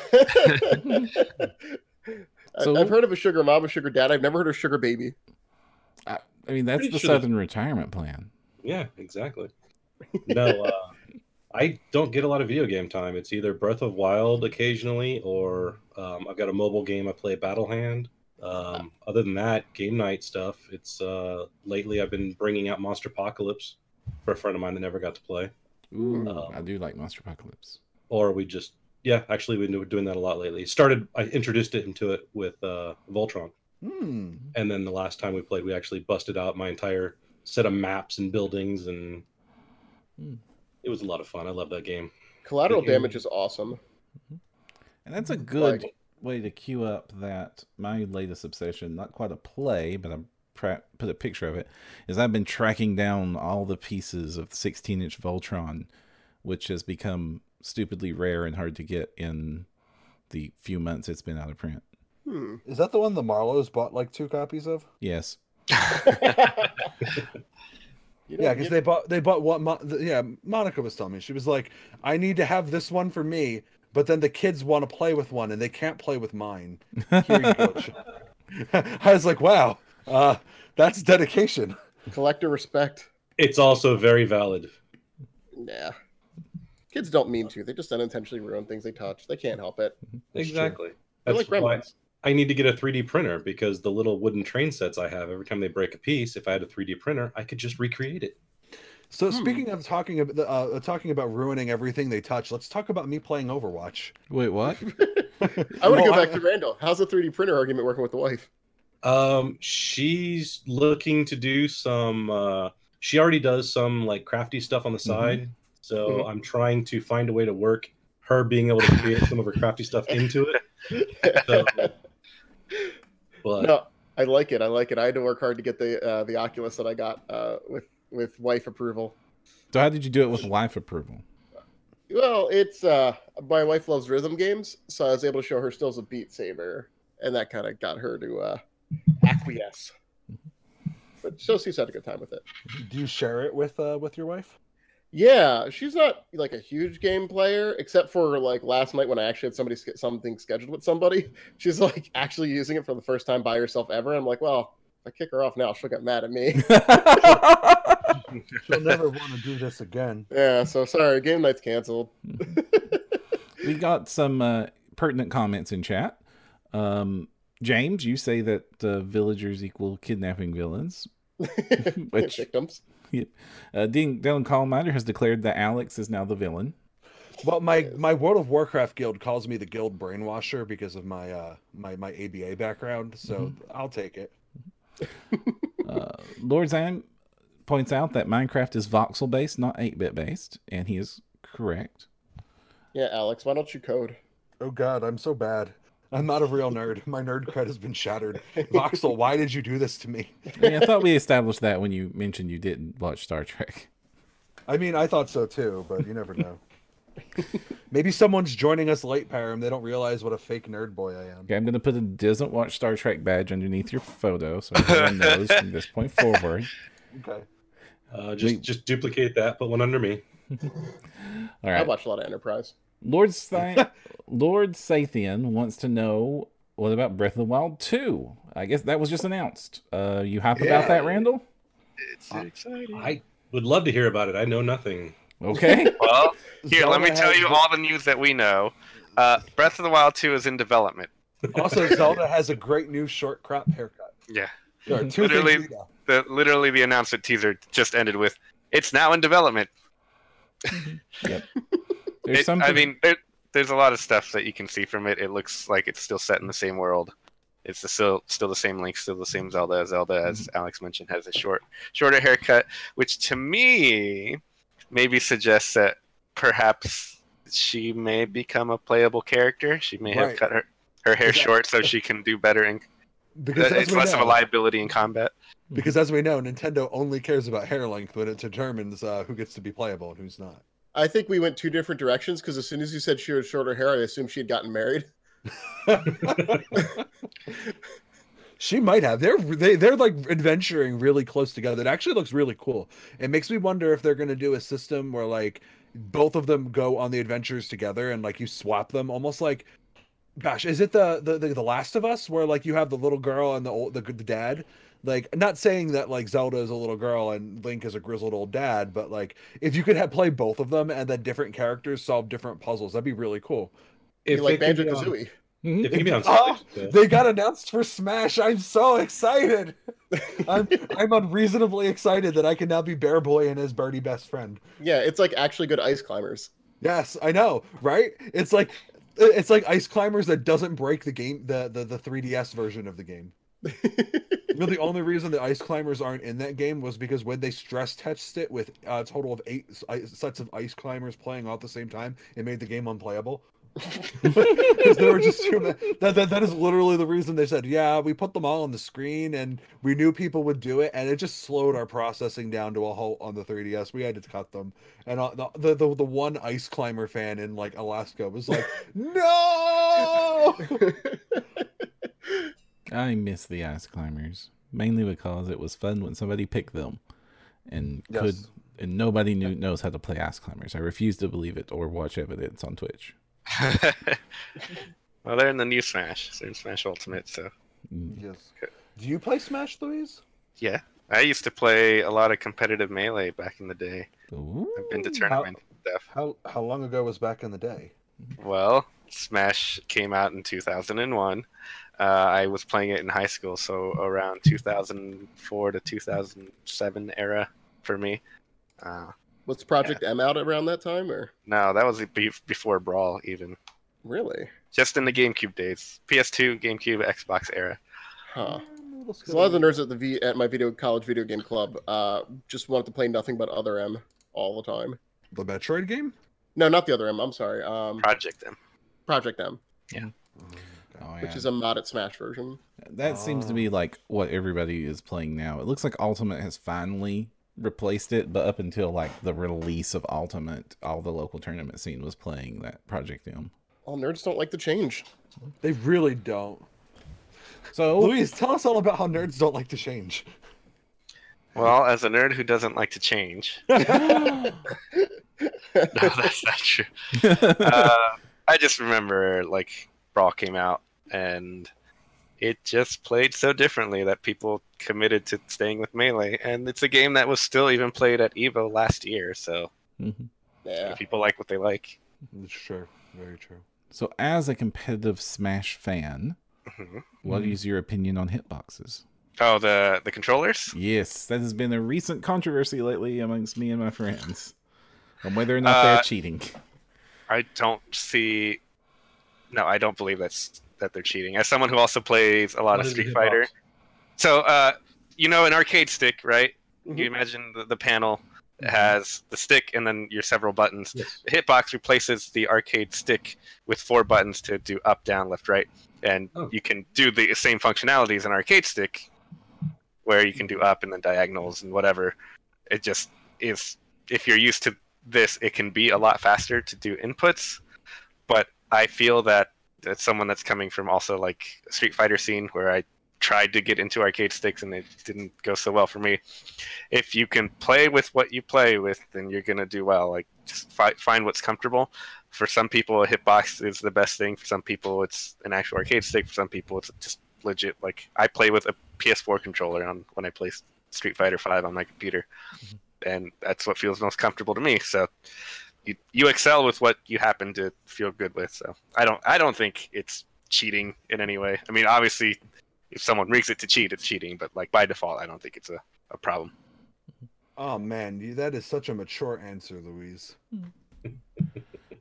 I- So- I've heard of a sugar mom, a sugar dad. I've never heard of sugar baby. I, I mean, that's Pretty the sure that's- Southern retirement plan. Yeah, exactly. No, uh, I don't get a lot of video game time. It's either Breath of Wild occasionally, or um, I've got a mobile game I play, Battle Hand. Um, other than that, game night stuff. It's uh, lately I've been bringing out Monster Apocalypse for a friend of mine that never got to play, Ooh, Um, I do like Monster Apocalypse. or we just yeah, actually we've been doing that a lot lately. Started I introduced it into it with uh, Voltron, Hmm. and then the last time we played, we actually busted out my entire set of maps and buildings, and Hmm. it was a lot of fun. I love that game. Collateral Thank you. damage is awesome. And that's a good Like- way to cue up that my latest obsession, not quite a play, but I pra- put a picture of it, is I've been tracking down all the pieces of sixteen inch Voltron, which has become stupidly rare and hard to get in the few months it's been out of print. Hmm. Is that the one the Marlows bought like two copies of? Yes. You know, Yeah, because you- they bought they bought one. Mo- the- yeah, Monica was telling me, she was like, "I need to have this one for me, but then the kids want to play with one and they can't play with mine." Here you go. I was like, "Wow, uh, that's dedication." collector respect. It's also very valid. Yeah. Kids don't mean to. They just unintentionally ruin things they touch. They can't help it. That's Exactly. They're That's like why gremlins. I need to get a three D printer, because the little wooden train sets I have, every time they break a piece, if I had a three D printer, I could just recreate it. So Hmm. speaking of talking about uh, talking about ruining everything they touch, let's talk about me playing Overwatch. Wait, what? I want to Oh, go back to Randall. How's the three D printer argument working with the wife? Um, she's looking to do some. Uh, she already does some like crafty stuff on the side, so Mhm. I'm trying to find a way to work her being able to create some of her crafty stuff into it. So, but No, I like it. I like it. I had to work hard to get the uh, the Oculus that I got uh, with with wife approval. So how did you do it with wife approval? Well, it's uh, my wife loves rhythm games, so I was able to show her stills of Beat Saber, and that kind of got her to uh, acquiesce. But so she's had a good time with it. Do you share it with uh, with your wife? Yeah, she's not like a huge game player, except for like last night when I actually had somebody sch- something scheduled with somebody. She's like actually using it for the first time by herself ever. I'm like, well, if I kick her off now, she'll get mad at me. She'll never want to do this again. Yeah, so sorry, game night's canceled. We got some uh, pertinent comments in chat. Um, James, you say that uh, villagers equal kidnapping villains. Which- Victims. Uh, Dean, Dylan Callminder has declared that Alex is now the villain. Well, my my World of Warcraft guild calls me the guild brainwasher because of my uh my my A B A background, so I'll take it. Uh, Lord Zam points out that Minecraft is voxel based, not eight bit based, and he is correct. Yeah, Alex, why don't you code? Oh God, I'm so bad. I'm not a real nerd. My nerd cred has been shattered. Voxel, why did you do this to me? I mean, I thought we established that when you mentioned you didn't watch Star Trek. I mean, I thought so too, but you never know. Maybe someone's joining us late, Param. They don't realize what a fake nerd boy I am. Okay, I'm going to put a doesn't watch Star Trek badge underneath your photo so everyone knows from this point forward. Okay. uh, just We- just duplicate that, put one under me. All I right. watch a lot of Enterprise. Lord Sci- Lord Sathian wants to know, what about Breath of the Wild two? I guess that was just announced. Uh, you hype about Yeah. that, Randall? It's exciting. I would love to hear about it. I know nothing. Okay. Well, here, let me Zelda tell has you the- all the news that we know. Uh, Breath of the Wild two is in development. Also, Zelda has a great new short crop haircut. Yeah, There are two Literally- things we know. the literally the announcement teaser just ended with, "It's now in development." Yep. There's It- something. I mean, there, there's a lot of stuff that you can see from it. It looks like it's still set in the same world. It's the still still the same Link, still the same Zelda. Zelda, as Alex mentioned, has a short shorter haircut, which to me maybe suggests that perhaps she may become a playable character. She may Right. have cut her, her hair Because- short so she can do better in Because as it's we less know, of a liability in combat. because as we know, Nintendo only cares about hair length when it determines uh, who gets to be playable and who's not. I think we went two different directions because as soon as you said she had shorter hair, I assumed she had gotten married. She might have. They're they they're like adventuring really close together. It actually looks really cool. It makes me wonder if they're gonna do a system where like both of them go on the adventures together and like you swap them, almost like, gosh, is it the the the, the Last of Us where like you have the little girl and the old the, the dad? Like, not saying that like Zelda is a little girl and Link is a grizzled old dad, but like if you could have play both of them and then different characters solve different puzzles, that'd be really cool. If You like it could be Banjo on- Kazooie. Mhm. If it can be on Oh, Switch, yeah. they got announced for Smash. I'm so excited. I'm I'm unreasonably excited that I can now be Bear Boy and his birdie best friend. Yeah, it's like actually good ice climbers. Yes, I know, right? It's like it's like Ice Climbers that doesn't break the game, the the, the three D S version of the game. You know, the only reason the Ice Climbers aren't in that game was because when they stress tested it with a total of eight s- sets of Ice Climbers playing all at the same time, it made the game unplayable. Because there were just too many. That, that, that is literally the reason they said, yeah, we put them all on the screen and we knew people would do it, and it just slowed our processing down to a halt on the three D S. We had to cut them. And uh, the, the, the, the one Ice Climber fan in like Alaska was like, no! I miss the ice climbers mainly because it was fun when somebody picked them, and Yes. could and nobody knew knows how to play ice climbers. I refuse to believe it or watch evidence on Twitch. Well, they're in the new Smash. They're in Smash Ultimate, so Mm. Yes. Do you play Smash, Louise? yeah. I used to play a lot of competitive Melee back in the day. Ooh. I've been to tournaments and stuff. How how long ago was back in the day? Well, Smash came out in two thousand one. Uh, I was playing it in high school, so around two thousand four to two thousand seven era for me. Uh, Was Project M out around that time, or no, that was be- before Brawl, even. really? Just in the GameCube days. P S two, GameCube, Xbox era. Huh. So a lot of the nerds at the v- at my video college video game club uh, just wanted to play nothing but Other M all the time. The Metroid game? No, not the Other M. I'm sorry. Um, Project M. Project M, Oh, which yeah. is a modded Smash version. That seems to be like what everybody is playing now. It looks like Ultimate has finally replaced it, but up until like the release of Ultimate, all the local tournament scene was playing that Project M. All nerds don't like to change. They really don't. So Louise, tell us all about how nerds don't like to change. Well, as a nerd who doesn't like to change, no, that's not true. Uh, I just remember like Brawl came out and it just played so differently that people committed to staying with Melee, and it's a game that was still even played at EVO last year. So Mhm. Yeah. people like what they like. Sure, very true. So as a competitive Smash fan, Mhm. what is your opinion on hitboxes? Oh, the the controllers. Yes, that has been a recent controversy lately amongst me and my friends on whether or not Uh, they're cheating. I don't see. No, I don't believe that's that they're cheating. As someone who also plays a lot What of is the Street Fighter, hitbox? so uh, you know, an arcade stick, right? Mhm. You imagine the, the panel has the stick and then your several buttons. Yes. The hitbox replaces the arcade stick with four buttons to do up, down, left, right, and Oh. you can do the same functionality as an arcade stick, where you can do up and then diagonals and whatever. It just is. If you're used to this, it can be a lot faster to do inputs. But I feel that that's someone that's coming from also like a Street Fighter scene where I tried to get into arcade sticks and it didn't go so well for me. If you can play with what you play with, then you're gonna do well. Like just fi- find what's comfortable. For some people, a hitbox is the best thing. For some people, it's an actual arcade stick. For some people, it's just legit. Like I play with a P S four controller on when I play Street Fighter five on my computer, and that's what feels most comfortable to me. So you you excel with what you happen to feel good with. So I don't I don't think it's cheating in any way. I mean, obviously, if someone rigs it to cheat, it's cheating. But like by default, I don't think it's a, a problem. Oh man, you, that is such a mature answer, Louise.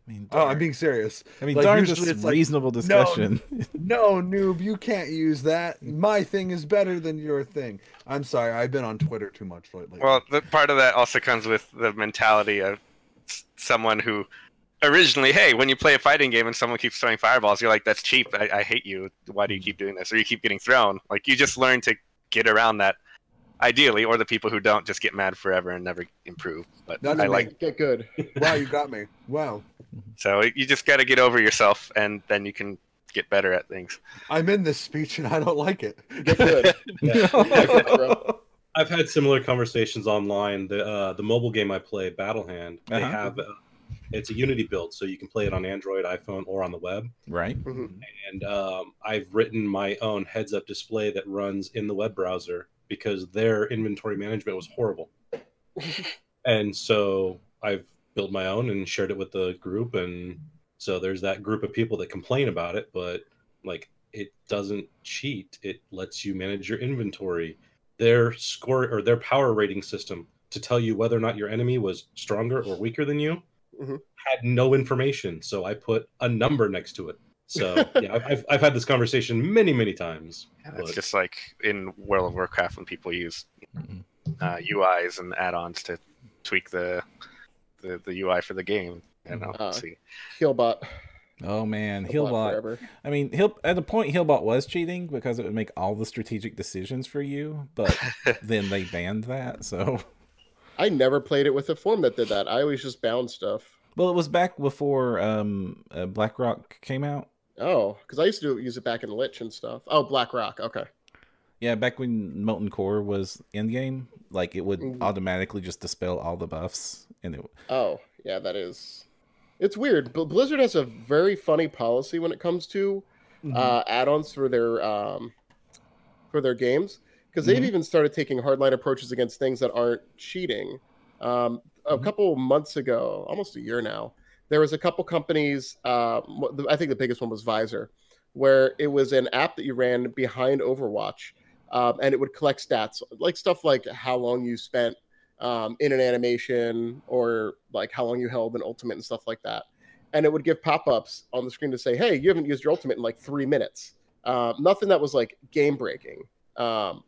I mean, Oh, I'm being serious. I mean, Like, darn usually this it's like, reasonable discussion. No, noob, you can't use that. My thing is better than your thing. I'm sorry, I've been on Twitter too much lately. Well, the part of that also comes with the mentality of s- someone who originally, hey, when you play a fighting game and someone keeps throwing fireballs, you're like, that's cheap. I, I hate you. Why do you keep doing this? Or you keep getting thrown. Like, you just learn to get around that, ideally, or the people who don't just get mad forever and never improve. But That's I me. like, Get good. Wow, you got me. Wow. so you just got to get over yourself, and then you can get better at things. I'm in this speech and I don't like it. Get good. Yeah. Bro. I've had similar conversations online. The uh, the mobile game I play, Battle Hand, they Uh-huh. have uh, it's a Unity build, so you can play it on Android, iPhone, or on the web. Right? Mhm. And um, I've written my own heads-up display that runs in the web browser because their inventory management was horrible. And so I've built my own and shared it with the group, and so there's that group of people that complain about it, but like it doesn't cheat. It lets you manage your inventory. Their score or their power rating system to tell you whether or not your enemy was stronger or weaker than you Mhm. had no information. So I put a number next to it. So yeah, I've, I've, I've had this conversation many, many times. It's But- just like in World of Warcraft when people use Mhm. uh, U Is and add-ons to tweak the the, the U I for the game. You know, Uh, see. Healbot. Oh man, Healbot Healbot. forever. I mean, Heal at the point Healbot was cheating because it would make all the strategic decisions for you, but then they banned that. So, I never played it with a form that did that. I always just bound stuff. well, it was back before um, uh, BlackRock came out. Oh, because I used to use it back in Lich and stuff. Oh, Black Rock. Okay. Yeah, back when Molten Core was in game, like it would Mhm. automatically just dispel all the buffs, and it. Oh, yeah, that is. It's weird. But Blizzard has a very funny policy when it comes to uh, add-ons for their um, for their games, because they've Mhm. even started taking hardline approaches against things that aren't cheating. Um, a Mhm. couple months ago, almost a year now, there was a couple companies. Uh, I think the biggest one was Visor, where it was an app that you ran behind Overwatch, um, and it would collect stats like stuff like how long you spent um, in an animation, or like how long you held an ultimate and stuff like that. And it would give pop-ups on the screen to say, hey, you haven't used your ultimate in like three minutes. Uh, nothing that was like game breaking. Um,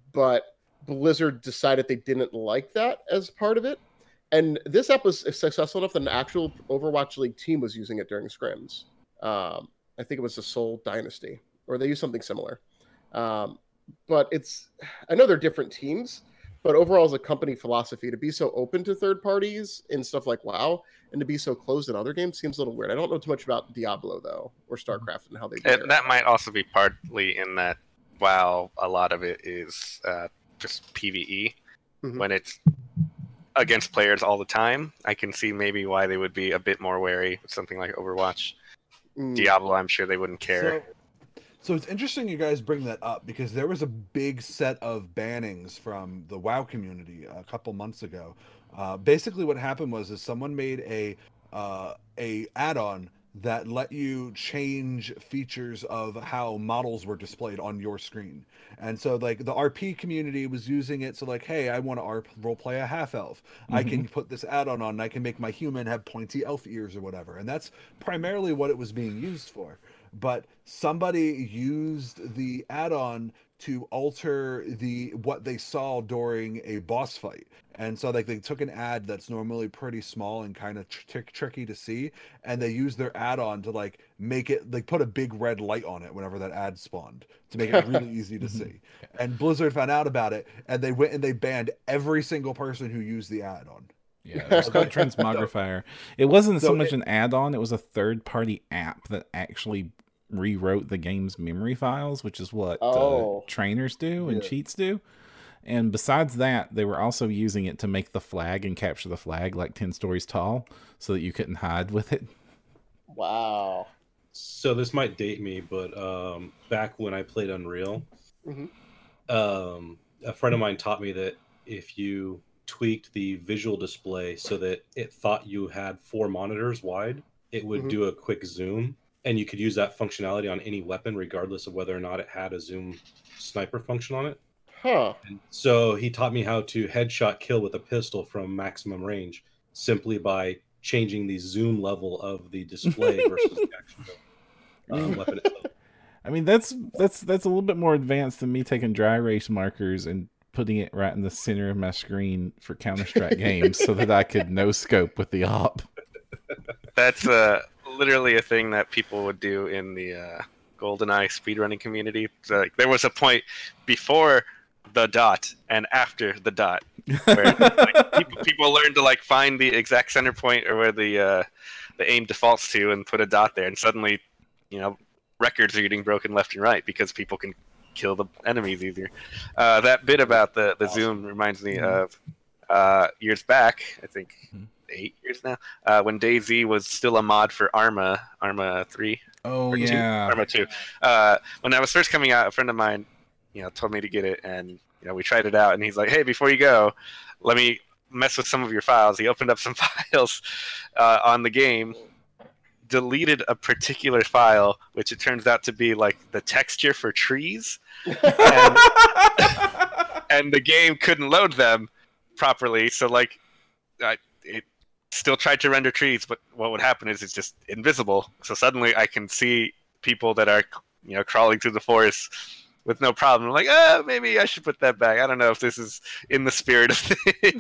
but Blizzard decided they didn't like that as part of it. And this app was successful enough that an actual Overwatch League team was using it during scrims. Um, I think it was the Seoul Dynasty, or they used something similar. Um, but it's, I know they're different teams, but overall, as a company philosophy, to be so open to third parties in stuff like WoW and to be so closed in other games seems a little weird. I don't know too much about Diablo, though, or StarCraft and how they do And it. that might also be partly in that while a lot of it is uh, just PvE, Mhm. when it's against players all the time, I can see maybe why they would be a bit more wary with something like Overwatch. Mm. Diablo, I'm sure they wouldn't care. So, so it's interesting you guys bring that up because there was a big set of bannings from the WoW community a couple months ago. Uh, basically, what happened was is someone made a uh, a add-on that let you change features of how models were displayed on your screen. And so like the R P community was using it. So like, hey, I want to R P role play a half elf. I can put this add-on on and I can make my human have pointy elf ears or whatever. And that's primarily what it was being used for. But somebody used the add-on to alter the what they saw during a boss fight. And so like they took an ad that's normally pretty small and kind of tr- tricky to see, and they used their add-on to like make it like put a big red light on it whenever that ad spawned to make it really easy to see. And Blizzard found out about it, and they went and they banned every single person who used the add-on. Yeah, it was called Transmogrifier. It wasn't so, So much it- an add-on; it was a third-party app that actually rewrote the game's memory files, which is what Oh. uh, trainers do and Yeah. cheats do. And besides that, they were also using it to make the flag and capture the flag like ten stories tall, so that you couldn't hide with it. Wow. So this might date me, but um, back when I played Unreal, Mhm. um, a friend of mine taught me that if you tweaked the visual display so that it thought you had four monitors wide, it would Mhm. do a quick zoom, and you could use that functionality on any weapon, regardless of whether or not it had a zoom sniper function on it. Huh. And so he taught me how to headshot kill with a pistol from maximum range simply by changing the zoom level of the display versus the actual uh, weapon itself. I mean, that's that's that's a little bit more advanced than me taking dry erase markers and putting it right in the center of my screen for Counter-Strike games so that I could no scope with the op. That's uh, literally a thing that people would do in the uh, GoldenEye speedrunning community. So, like, there was a point before the dot and after the dot where like, people, people learned to like find the exact center point or where the uh, the aim defaults to and put a dot there, and suddenly, you know, records are getting broken left and right because people can kill the enemies easier. Uh, that bit about the, the zoom reminds me of uh, years back, I think eight years now, uh, when DayZ was still a mod for Arma, Arma three. Oh, or yeah. two, Arma two. Uh, when that was first coming out, a friend of mine, you know, told me to get it, and you know, we tried it out, and he's like, hey, before you go, let me mess with some of your files. He opened up some files uh, on the game, deleted a particular file, which it turns out to be like the texture for trees, and, and the game couldn't load them properly. So like, I, it still tried to render trees, but what would happen is it's just invisible. So suddenly I can see people that are, you know, crawling through the forest with no problem. I'm like, oh, maybe I should put that back. I don't know if this is in the spirit of things.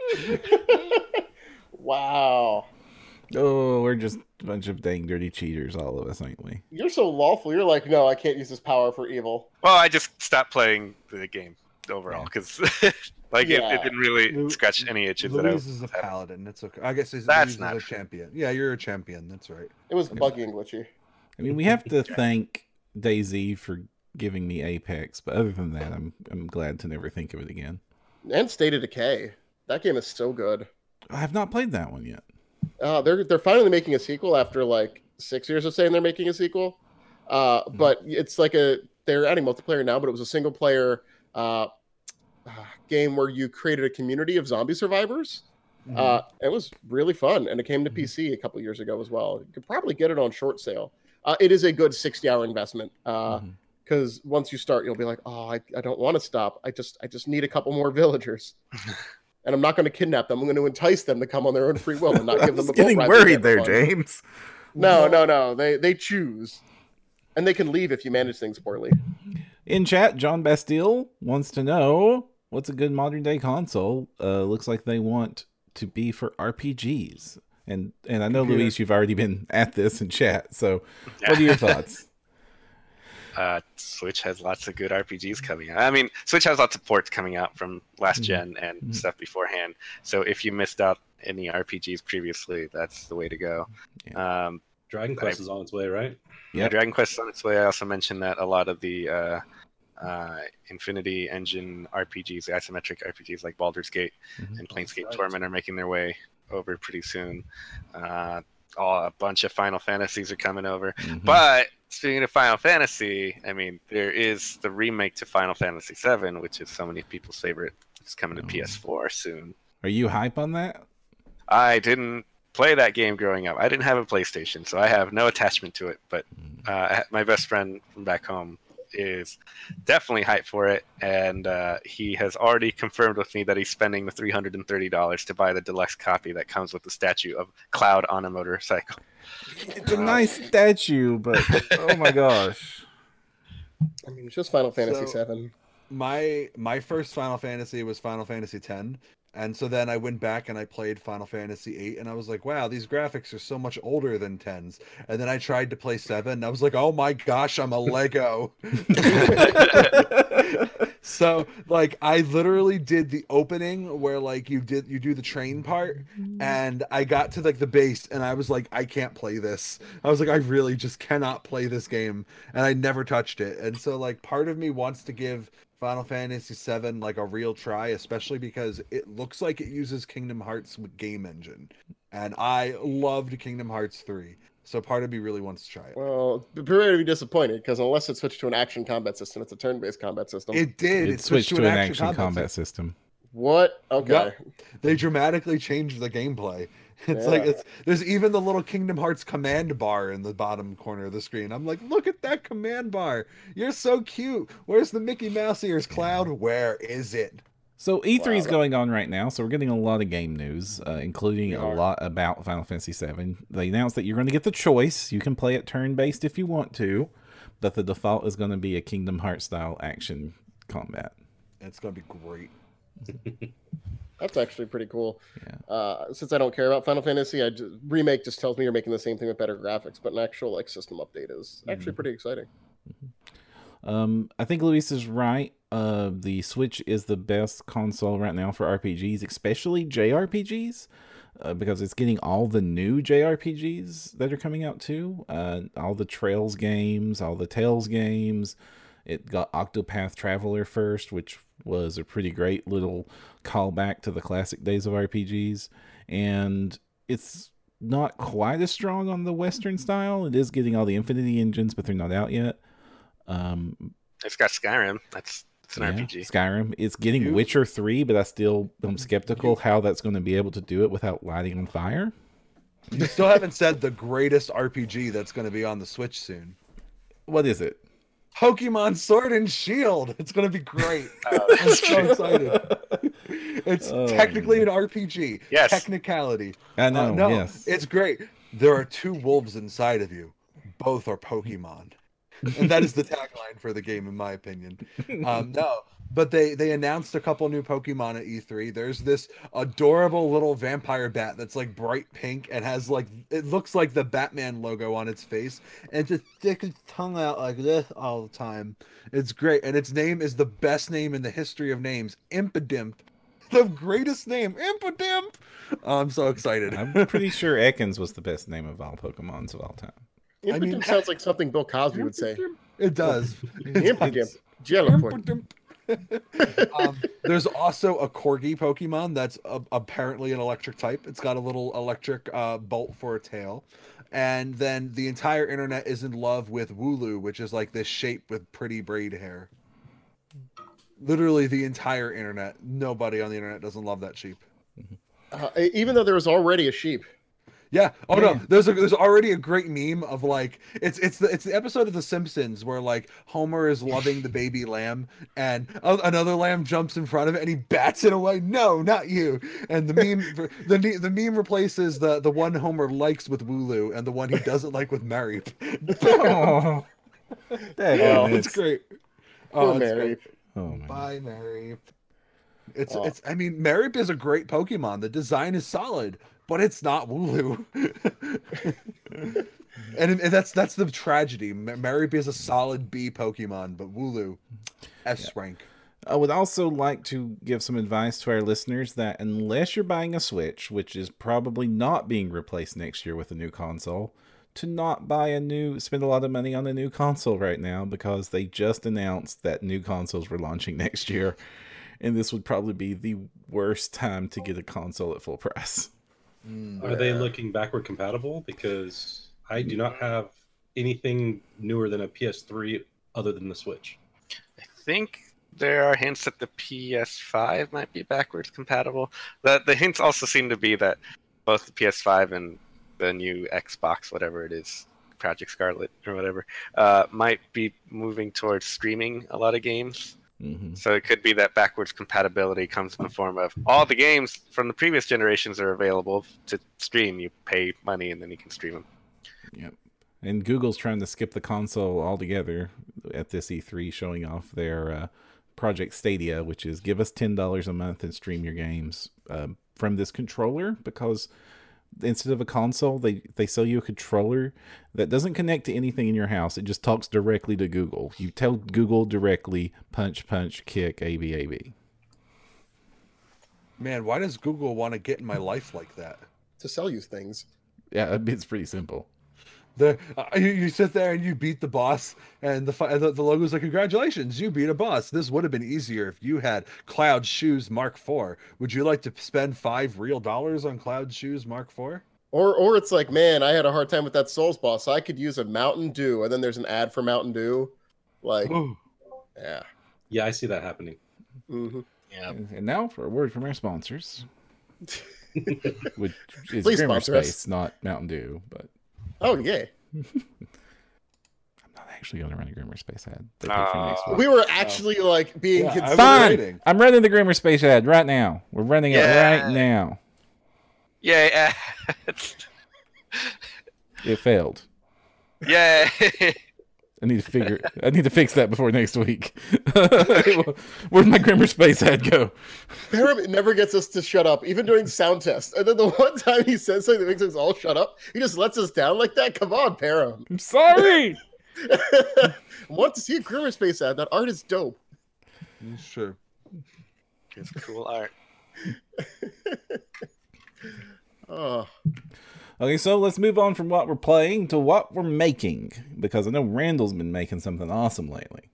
Wow. Oh, we're just a bunch of dang dirty cheaters, all of us, ain't we? You're so lawful. You're like, no, I can't use this power for evil. Well, I just stopped playing the game overall because, like, Yeah. it, it didn't really Lu- scratch any itches. that I Louise is a was- paladin. It's okay. I guess he's, That's Louise not is a true. champion. Yeah, you're a champion. That's right. It was buggy and glitchy. I mean, we have to thank DayZ for giving me Apex, but other than that, I'm I'm glad to never think of it again. And State of Decay. That game is so good. I have not played that one yet. Uh, they're they're finally making a sequel after like six years of saying they're making a sequel. Uh, but it's like a they're adding multiplayer now, but it was a single player uh, uh, game where you created a community of zombie survivors. Mm-hmm. Uh, it was really fun, and it came to P C a couple years ago as well. You could probably get it on short sale. Uh, it is a good sixty hour investment because Mhm. once you start, you'll be like, oh, I, I don't want to stop. I just I just need a couple more villagers. And I'm not going to kidnap them. I'm going to entice them to come on their own free will and not I give them was a boat getting ride worried they there, have fun. James. No, no, no. They they choose, and they can leave if you manage things poorly. In chat, John Bastille wants to know what's a good modern day console. Uh, looks like they want to be for R P Gs. And and I know, Computer. Luis, you've already been at this in chat. So what are your thoughts? Uh, Switch has lots of good R P Gs coming out. I mean, Switch has lots of ports coming out from last Mhm. gen and Mhm. stuff beforehand. So if you missed out any R P Gs previously, that's the way to go. Um, Dragon Quest is on its way, right? yeah, Yep. Dragon Quest is on its way. I also mentioned that a lot of the uh, uh, Infinity Engine R P Gs, the isometric R P Gs like Baldur's Gate Mhm. and Planescape Right. Torment are making their way over pretty soon. Uh, all, a bunch of Final Fantasies are coming over. Mhm. But speaking of Final Fantasy, I mean, there is the remake to Final Fantasy seven, which is so many people's favorite. It's coming to Oh. P S four soon. Are you hype on that? I didn't play that game growing up. I didn't have a PlayStation, so I have no attachment to it. But uh, my best friend from back home is definitely hyped for it, and uh, he has already confirmed with me that he's spending the three hundred thirty dollars to buy the deluxe copy that comes with the statue of Cloud on a motorcycle. It's a nice statue, but oh my gosh. I mean, it's just Final Fantasy So- seven. My my first Final Fantasy was Final Fantasy X, and so then I went back and I played Final Fantasy eight, and I was like, wow, these graphics are so much older than tens. And then I tried to play seven, and I was like, oh my gosh, I'm a Lego. So like I literally did the opening where like you did you do the train part, and I got to like the base and I was like, I can't play this. I was like, I really just cannot play this game, and I never touched it. And so like part of me wants to give Final Fantasy seven like a real try, especially because it looks like it uses Kingdom Hearts game engine, and I loved Kingdom Hearts three. So part of me really wants to try it. Well, prepare to be disappointed because unless it switched to an action combat system, it's a turn-based combat system. It did. It switched to an action combat system. What? Okay. Yep. They dramatically changed the gameplay. It's like Yeah. it's there's even the little Kingdom Hearts command bar in the bottom corner of the screen. I'm like, look at that command bar. You're so cute. Where's the Mickey Mouse ears, Cloud? Where is it? So E three is Wow. going on right now, so we're getting a lot of game news, uh, including We a are. lot about Final Fantasy seven. They announced that you're going to get the choice. You can play it turn-based if you want to, but the default is going to be a Kingdom Hearts style action combat. It's gonna be great. That's actually pretty cool. Yeah. Uh, since I don't care about Final Fantasy, I just, remake just tells me you're making the same thing with better graphics, but an actual like system update is actually pretty exciting. Um, I think Luis is right. Uh, the Switch is the best console right now for R P Gs, especially J R P Gs, uh, because it's getting all the new J R P Gs that are coming out too. Uh, all the Trails games, all the Tales games. It got Octopath Traveler first, which was a pretty great little callback to the classic days of R P Gs. And it's not quite as strong on the Western style. It is getting all the Infinity engines, but they're not out yet. Um, It's got Skyrim. That's it's an yeah, R P G. Skyrim. It's getting You- Witcher three, but I still am skeptical how that's going to be able to do it without lighting on fire. You still haven't said the greatest R P G that's going to be on the Switch soon. What is it? Pokemon Sword and Shield. It's going to be great. Oh, I'm that's so true. excited. It's Oh, technically an R P G. Yes. Technicality. I know, Uh, no, yes. it's great. There are two wolves inside of you. Both are Pokemon. And that is the tagline for the game, in my opinion. Um, no, but they they announced a couple new Pokemon at E three. There's this adorable little vampire bat that's like bright pink and has like it looks like the Batman logo on its face, and just stick its tongue out like this all the time. It's great, and its name is the best name in the history of names, Impidimp. The greatest name, Impidimp. Oh, I'm so excited. I'm pretty sure Ekans was the best name of all Pokemons of all time. I mean- Impidimp sounds like something Bill Cosby would say. It does. Impidimp. Jellyport. um, there's also a Corgi Pokemon that's uh, apparently an electric type. It's got a little electric uh, bolt for a tail. And then the entire internet is in love with Wooloo, which is like this shape with pretty braid hair. Literally the entire internet. Nobody on the internet doesn't love that sheep. Uh, even though there was already a sheep. Yeah. Oh no. There's a there's already a great meme of like it's it's the it's the episode of The Simpsons where like Homer is loving the baby lamb and a- another lamb jumps in front of it and he bats it away. No, not you. And the meme the me- the meme replaces the the one Homer likes with Wooloo and the one he doesn't like with Mary. Oh, that Oh, is- it's great. Poor Oh, it's Mary. great. Oh, man. Bye, Mary. It's Oh. it's. I mean, Marip is a great Pokemon. The design is solid, but it's not Wooloo. and, and that's that's the tragedy. Ma- Marip is a solid B Pokemon, but Wooloo, S rank. I would also like to give some advice to our listeners that unless you're buying a Switch, which is probably not being replaced next year with a new console, to not buy a new, spend a lot of money on a new console right now because they just announced that new consoles were launching next year. And this would probably be the worst time to get a console at full price. Are they looking backward compatible? Because I do not have anything newer than a P S three other than the Switch. I think there are hints that the P S five might be backwards compatible. The the hints also seem to be that both the P S five and the new Xbox, whatever it is, Project Scarlet or whatever, uh, might be moving towards streaming a lot of games. Mm-hmm. So it could be that backwards compatibility comes in the form of all the games from the previous generations are available to stream. You pay money and then you can stream them. Yep. And Google's trying to skip the console altogether at this E three, showing off their uh, Project Stadia, which is give us ten dollars a month and stream your games um, from this controller, because instead of a console, they, they sell you a controller that doesn't connect to anything in your house. It just talks directly to Google. You tell Google directly, punch, punch, kick, A B, A B. Man, why does Google want to get in my life like that? To sell you things. Yeah, it's pretty simple. The uh, you, you sit there and you beat the boss, and the fi- the, the logo's like, "Congratulations, you beat a boss." This would have been easier if you had Cloud Shoes Mark four. Would you like to spend five real dollars on Cloud Shoes Mark four? Or or it's like, man, I had a hard time with that Souls boss. I could use a Mountain Dew, and then there's an ad for Mountain Dew. Like, yeah. Yeah, I see that happening. hmm Yeah. And now for a word from our sponsors, which is Please Grimmer sponsor us. Space, not Mountain Dew, but Oh, yeah. I'm not actually going to run a Grimmer Space ad. They paid for next Oh. week. We were actually like being Yeah, I was considerate. Fine. waiting. I'm running the Grimmer Space ad right now. We're running it Yeah. right now. Yay! It failed. Yay! I need to figure. I need to fix that before next week. Where'd my Grimmer Space ad go? Param never gets us to shut up, even during sound tests. And then the one time he says something that makes us all shut up, he just lets us down like that. Come on, Param. I'm sorry. I want to see a Grimmer Space ad. That art is dope. Sure. It's cool art. Oh, Okay, so let's move on from what we're playing to what we're making, because I know Randall's been making something awesome lately.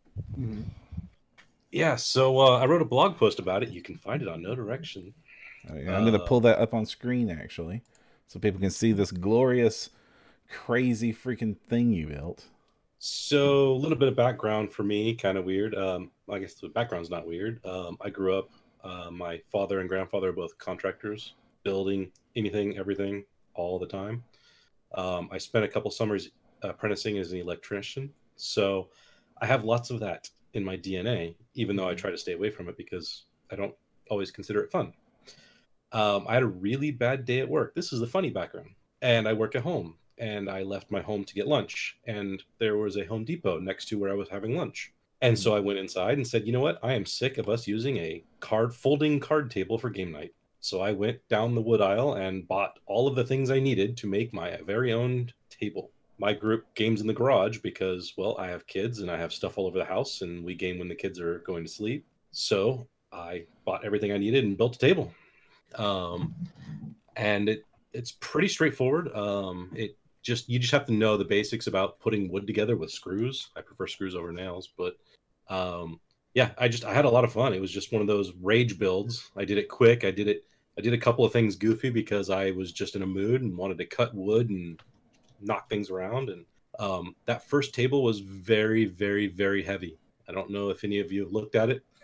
Yeah, so uh, I wrote a blog post about it. You can find it on No Direction. Oh, yeah, I'm going to Uh, pull that up on screen, actually, so people can see this glorious, crazy freaking thing you built. So a little bit of background for me, kind of weird. Um, I guess the background's not weird. Um, I grew up, uh, my father and grandfather are both contractors, building anything, everything, all the time. Um, I spent a couple summers apprenticing as an electrician. So I have lots of that in my D N A, even though I try to stay away from it because I don't always consider it fun. Um, I had a really bad day at work. This is the funny background. And I work at home. And I left my home to get lunch. And there was a Home Depot next to where I was having lunch. And so I went inside and said, you know what? I am sick of us using a card folding card table for game night. So I went down the wood aisle and bought all of the things I needed to make my very own table. My group games in the garage because, well, I have kids and I have stuff all over the house and we game when the kids are going to sleep. So I bought everything I needed and built a table. Um, and it it's pretty straightforward. Um, it just you just have to know the basics about putting wood together with screws. I prefer screws over nails, but um, yeah, I just I had a lot of fun. It was just one of those rage builds. I did it quick. I did it. I did a couple of things goofy because I was just in a mood and wanted to cut wood and knock things around. And um, that first table was very, very, very heavy. I don't know if any of you have looked at it,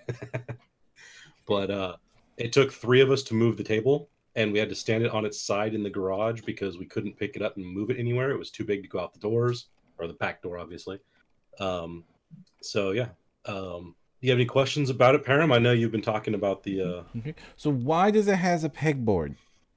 but uh, it took three of us to move the table, and we had to stand it on its side in the garage because we couldn't pick it up and move it anywhere. It was too big to go out the doors, or the back door, obviously. Um, so yeah. Um, do you have any questions about it, Param? I know you've been talking about the. Uh... Okay. So why does it has a pegboard?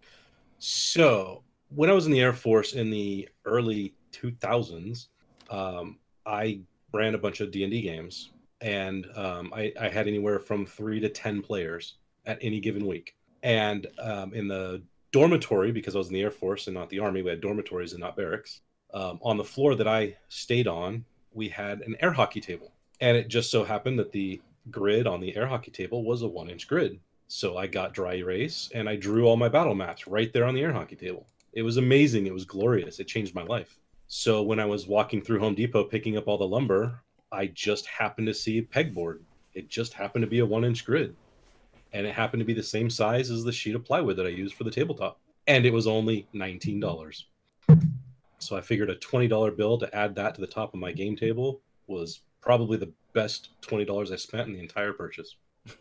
So when I was in the Air Force in the early two thousands, um, I ran a bunch of D and D games, and um, I, I had anywhere from three to ten players at any given week. And um, in the dormitory, because I was in the Air Force and not the Army, we had dormitories and not barracks. Um, on the floor that I stayed on, we had an air hockey table. And it just so happened that the grid on the air hockey table was a one-inch grid. So I got dry erase, and I drew all my battle maps right there on the air hockey table. It was amazing. It was glorious. It changed my life. So when I was walking through Home Depot picking up all the lumber, I just happened to see a pegboard. It just happened to be a one-inch grid. And it happened to be the same size as the sheet of plywood that I used for the tabletop. And it was only nineteen dollars. So I figured a twenty dollar bill to add that to the top of my game table was probably the best twenty dollars I spent in the entire purchase.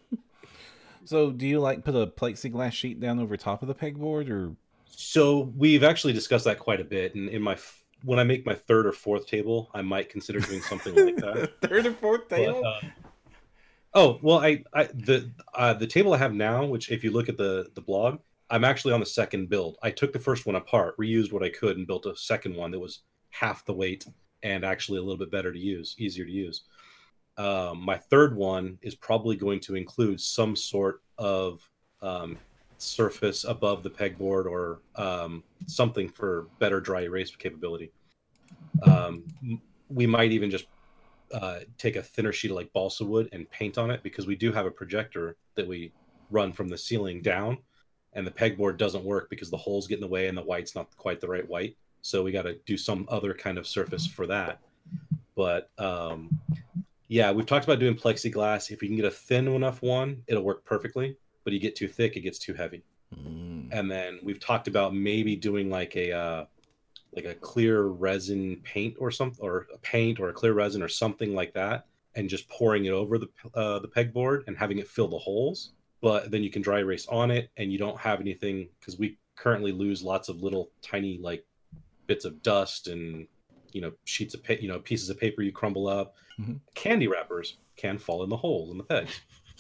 So do you like put a plexiglass sheet down over top of the pegboard, or? So we've actually discussed that quite a bit. And in my when I make my third or fourth table, I might consider doing something like that. Third or fourth table? But, uh, oh well, I, I the uh, the table I have now, which if you look at the the blog, I'm actually on the second build. I took the first one apart, reused what I could, and built a second one that was half the weight and actually a little bit better to use, easier to use. Um, my third one is probably going to include some sort of um, surface above the pegboard or um, something for better dry erase capability. Um, we might even just uh, take a thinner sheet of like balsa wood and paint on it, because we do have a projector that we run from the ceiling down, and the pegboard doesn't work because the holes get in the way and the white's not quite the right white. So we got to do some other kind of surface for that. But um, yeah, we've talked about doing plexiglass. If you can get a thin enough one, it'll work perfectly. But you get too thick, it gets too heavy. Mm. And then we've talked about maybe doing like a uh, like a clear resin paint or something, or a paint or a clear resin or something like that, and just pouring it over the uh, the pegboard and having it fill the holes. But then you can dry erase on it, and you don't have anything, because we currently lose lots of little tiny like bits of dust and you know, sheets of pa- you know pieces of paper you crumble up. Mm-hmm. Candy wrappers can fall in the holes in the pegs.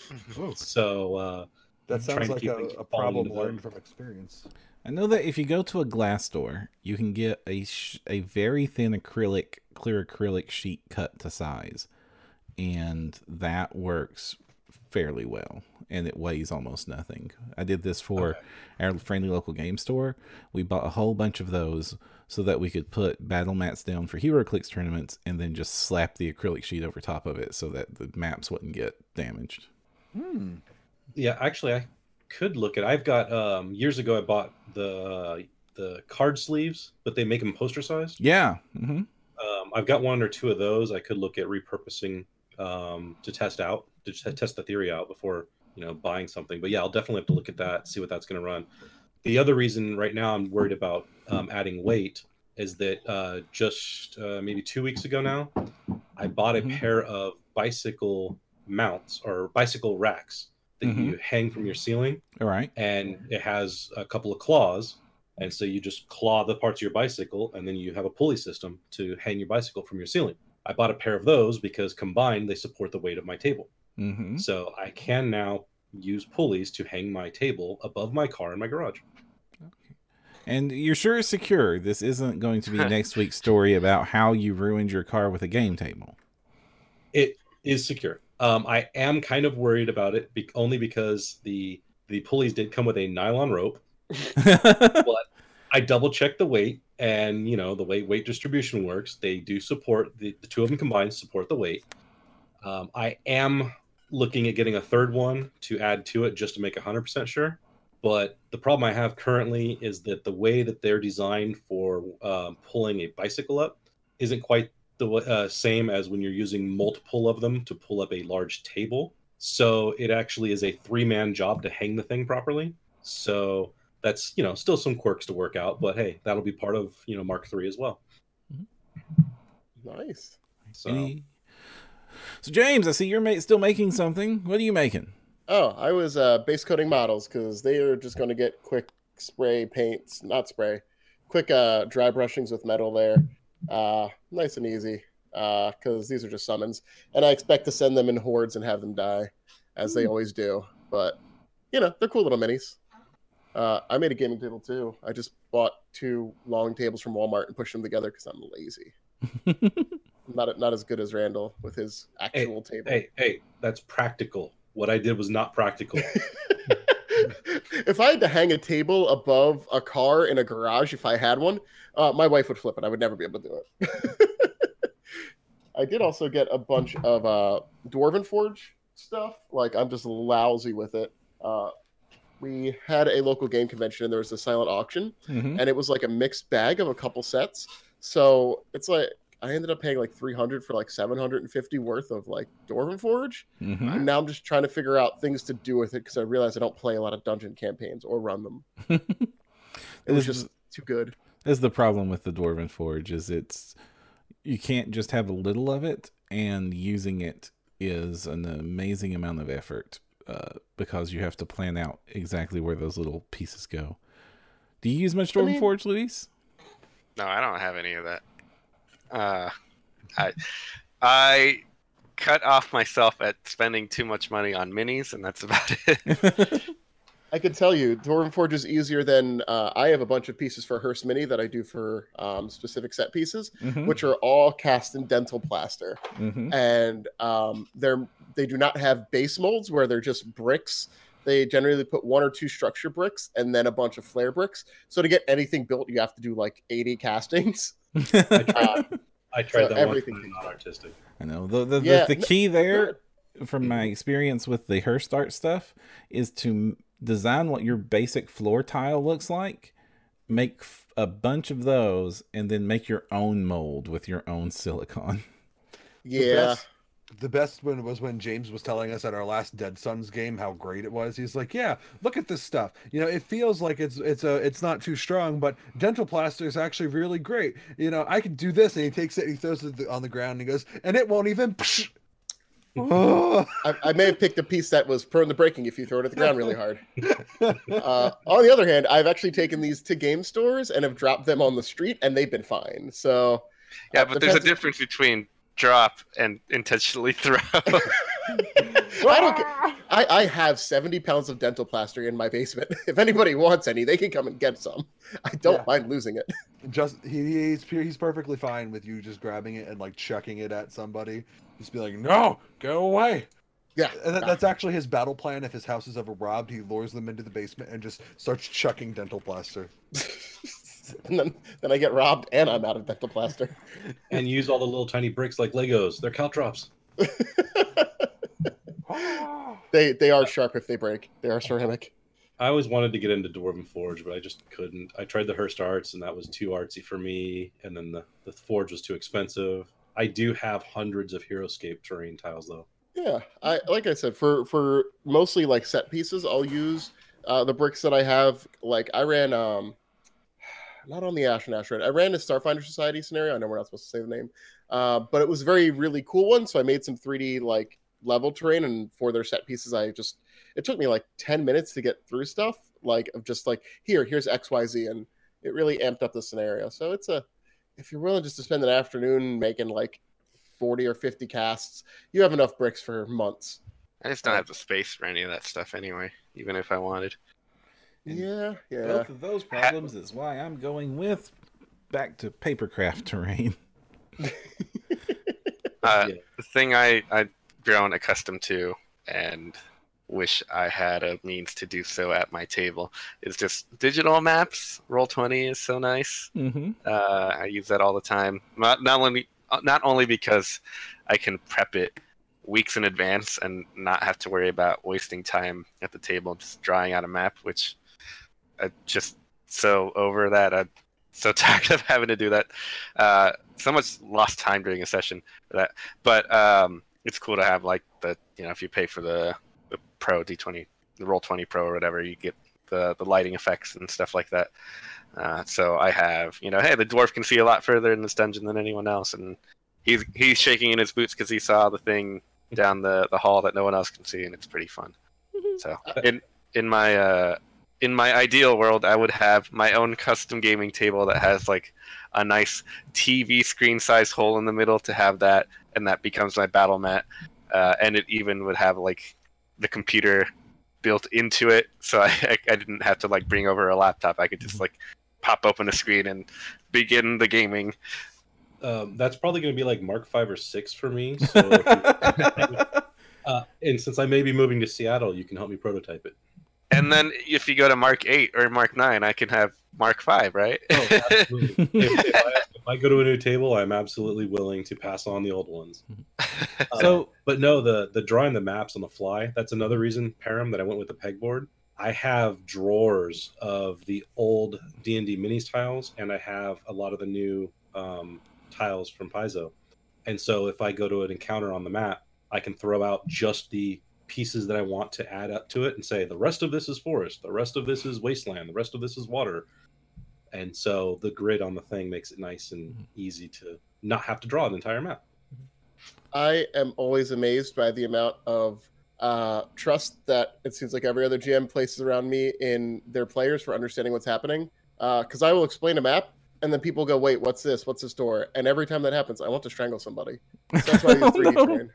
So uh, that sounds like a, a problem them. learned from experience. I know that if you go to a glass store, you can get a sh- a very thin acrylic, clear acrylic sheet cut to size, and that works fairly well, and it weighs almost nothing. I did this for Okay. our friendly local game store. We bought a whole bunch of those so that we could put battle mats down for HeroClix tournaments, and then just slap the acrylic sheet over top of it so that the maps wouldn't get damaged. Hmm. Yeah, actually, I could look at. I've got um, years ago. I bought the the card sleeves, but they make them poster sized. Yeah. Mm-hmm. Um, I've got one or two of those. I could look at repurposing um, to test out, to t- test the theory out before you know buying something. But yeah, I'll definitely have to look at that, see what that's going to run. The other reason right now I'm worried about um, adding weight is that uh, just uh, maybe two weeks ago now, I bought a Mhm. pair of bicycle mounts or bicycle racks that Mhm. you hang from your ceiling, All right. and it has a couple of claws. And so you just claw the parts of your bicycle, and then you have a pulley system to hang your bicycle from your ceiling. I bought a pair of those because combined they support the weight of my table. Mm-hmm. So I can now use pulleys to hang my table above my car in my garage. And you're sure it's secure. This isn't going to be next week's story about how you ruined your car with a game table. It is secure. Um, I am kind of worried about it be- only because the the pulleys did come with a nylon rope. But I double checked the weight, and you know the way weight distribution works. They do support the, the two of them combined support the weight. Um, I am looking at getting a third one to add to it just to make one hundred percent sure. But the problem I have currently is that the way that they're designed for um, pulling a bicycle up isn't quite the uh, same as when you're using multiple of them to pull up a large table. So it actually is a three-man job to hang the thing properly. So that's, you know, still some quirks to work out, but hey, that'll be part of, you know, Mark three as well. Nice. So Any... so James, I see you're ma- still making something. What are you making? Oh, I was uh, base coating models because they are just going to get quick spray paints, not spray, quick uh, dry brushings with metal there. Uh, nice and easy because uh, these are just summons. And I expect to send them in hordes and have them die, as they always do. But, you know, they're cool little minis. Uh, I made a gaming table too. I just bought two long tables from Walmart and pushed them together because I'm lazy. I'm not not as good as Randall with his actual hey, table. Hey, hey, that's practical. What I did was not practical. If I had to hang a table above a car in a garage, if I had one, uh, my wife would flip it. I would never be able to do it. I did also get a bunch of uh, Dwarven Forge stuff. Like, I'm just lousy with it. Uh, we had a local game convention, and there was a silent auction, Mm-hmm. and it was like a mixed bag of a couple sets. So it's like I ended up paying like three hundred for like seven hundred fifty worth of like Dwarven Forge. Mm-hmm. And now I'm just trying to figure out things to do with it because I realize I don't play a lot of dungeon campaigns or run them. It was just too good. That's the problem with the Dwarven Forge is it's you can't just have a little of it, and using it is an amazing amount of effort uh, because you have to plan out exactly where those little pieces go. Do you use much Dwarven I mean- Forge, Luis? No, I don't have any of that. Uh, I I cut off myself at spending too much money on minis, and that's about it. I could tell you, Dwarven Forge is easier than uh, I have a bunch of pieces for Hearst Mini that I do for um, specific set pieces, Mhm. which are all cast in dental plaster, Mhm. and um, they're they do not have base molds where they're just bricks. They generally put one or two structure bricks and then a bunch of flare bricks. So to get anything built, you have to do like eighty castings. I tried, Uh, I tried so that everything one. can Not artistic. I know the the, Yeah, the, the key there, no- from my experience with the Hearst art stuff, is to m- design what your basic floor tile looks like, make f- a bunch of those, and then make your own mold with your own silicone. The Yeah. best, the best one was when James was telling us at our last Dead Sons game how great it was. He's like, "Yeah, look at this stuff. You know, it feels like it's it's a it's not too strong, but dental plaster is actually really great. You know, I can do this." And he takes it, and he throws it on the ground, and he goes, "And it won't even." Oh. I, I may have picked a piece that was prone to breaking if you throw it at the ground really hard. Uh, on the other hand, I've actually taken these to game stores and have dropped them on the street, and they've been fine. So Yeah, Uh, but there's a depends- difference between drop and intentionally throw. I don't. ca- I, I have seventy pounds of dental plaster in my basement. If anybody wants any, they can come and get some. I don't Yeah. mind losing it. Just he, he's he's perfectly fine with you just grabbing it and like chucking it at somebody. Just be like, no, go away. Yeah, And that, that's actually his battle plan. If his house is ever robbed, he lures them into the basement and just starts chucking dental plaster. and then then I get robbed and I'm out of dental plaster. And use all the little tiny bricks like Legos. They're caltrops. They they are sharp if they break. They are ceramic. I always wanted to get into Dwarven Forge, but I just couldn't. I tried the Hearst Arts, and that was too artsy for me. And then the, the Forge was too expensive. I do have hundreds of Heroescape terrain tiles, though. Yeah, I like I said for for mostly like set pieces, I'll use uh, the bricks that I have. Like I ran um, not on the Ash and Ash Red. I ran a Starfinder Society scenario. I know we're not supposed to say the name, uh, but it was a very really cool one. So I made some three D like level terrain, and for their set pieces, I just it took me like ten minutes to get through stuff. Like of just like here, here's X Y Z, and it really amped up the scenario. So it's a if you're willing just to spend an afternoon making like forty or fifty casts, you have enough bricks for months. I just don't have the space for any of that stuff anyway, even if I wanted. Yeah, yeah. Both of those problems is why I'm going with back to papercraft terrain. Uh, Yeah. The thing I, I've grown accustomed to and wish I had a means to do so at my table is just digital maps. Roll twenty is so nice. Mm-hmm. Uh, I use that all the time. Not, not only not only because I can prep it weeks in advance and not have to worry about wasting time at the table just drawing out a map, which I just so over that. I'm so tired of having to do that. Uh, so much lost time during a session for that. But um, it's cool to have like the you know if you pay for the, the Pro D twenty, the Roll twenty Pro or whatever, you get the the lighting effects and stuff like that. Uh, so I have, you know, hey, the dwarf can see a lot further in this dungeon than anyone else, and he's he's shaking in his boots because he saw the thing down the, the hall that no one else can see, and it's pretty fun. So in in my uh, in my ideal world, I would have my own custom gaming table that has like a nice T V screen size hole in the middle to have that, and that becomes my battle mat, uh, and it even would have like the computer built into it, so I, I I didn't have to like bring over a laptop. I could just like pop open a screen and begin the gaming. Um, that's probably going to be like Mark five or six for me. So if you, uh, and since I may be moving to Seattle, you can help me prototype it. And then if you go to Mark eight or Mark nine, I can have Mark five, right? Oh, absolutely. if, if, I, if I go to a new table, I'm absolutely willing to pass on the old ones. So, Uh, but no, the the drawing the maps on the fly, that's another reason, Param, that I went with the pegboard. I have drawers of the old D and D minis tiles, and I have a lot of the new um, tiles from Paizo. And so if I go to an encounter on the map, I can throw out just the pieces that I want to add up to it and say, the rest of this is forest, the rest of this is wasteland, the rest of this is water. And so the grid on the thing makes it nice and easy to not have to draw an entire map. I am always amazed by the amount of uh, trust that it seems like every other G M places around me in their players for understanding what's happening. Because uh, I will explain a map, and then people go, "Wait, what's this? What's this door?" And every time that happens, I want to strangle somebody. So that's why I use three D Oh, no. terrain.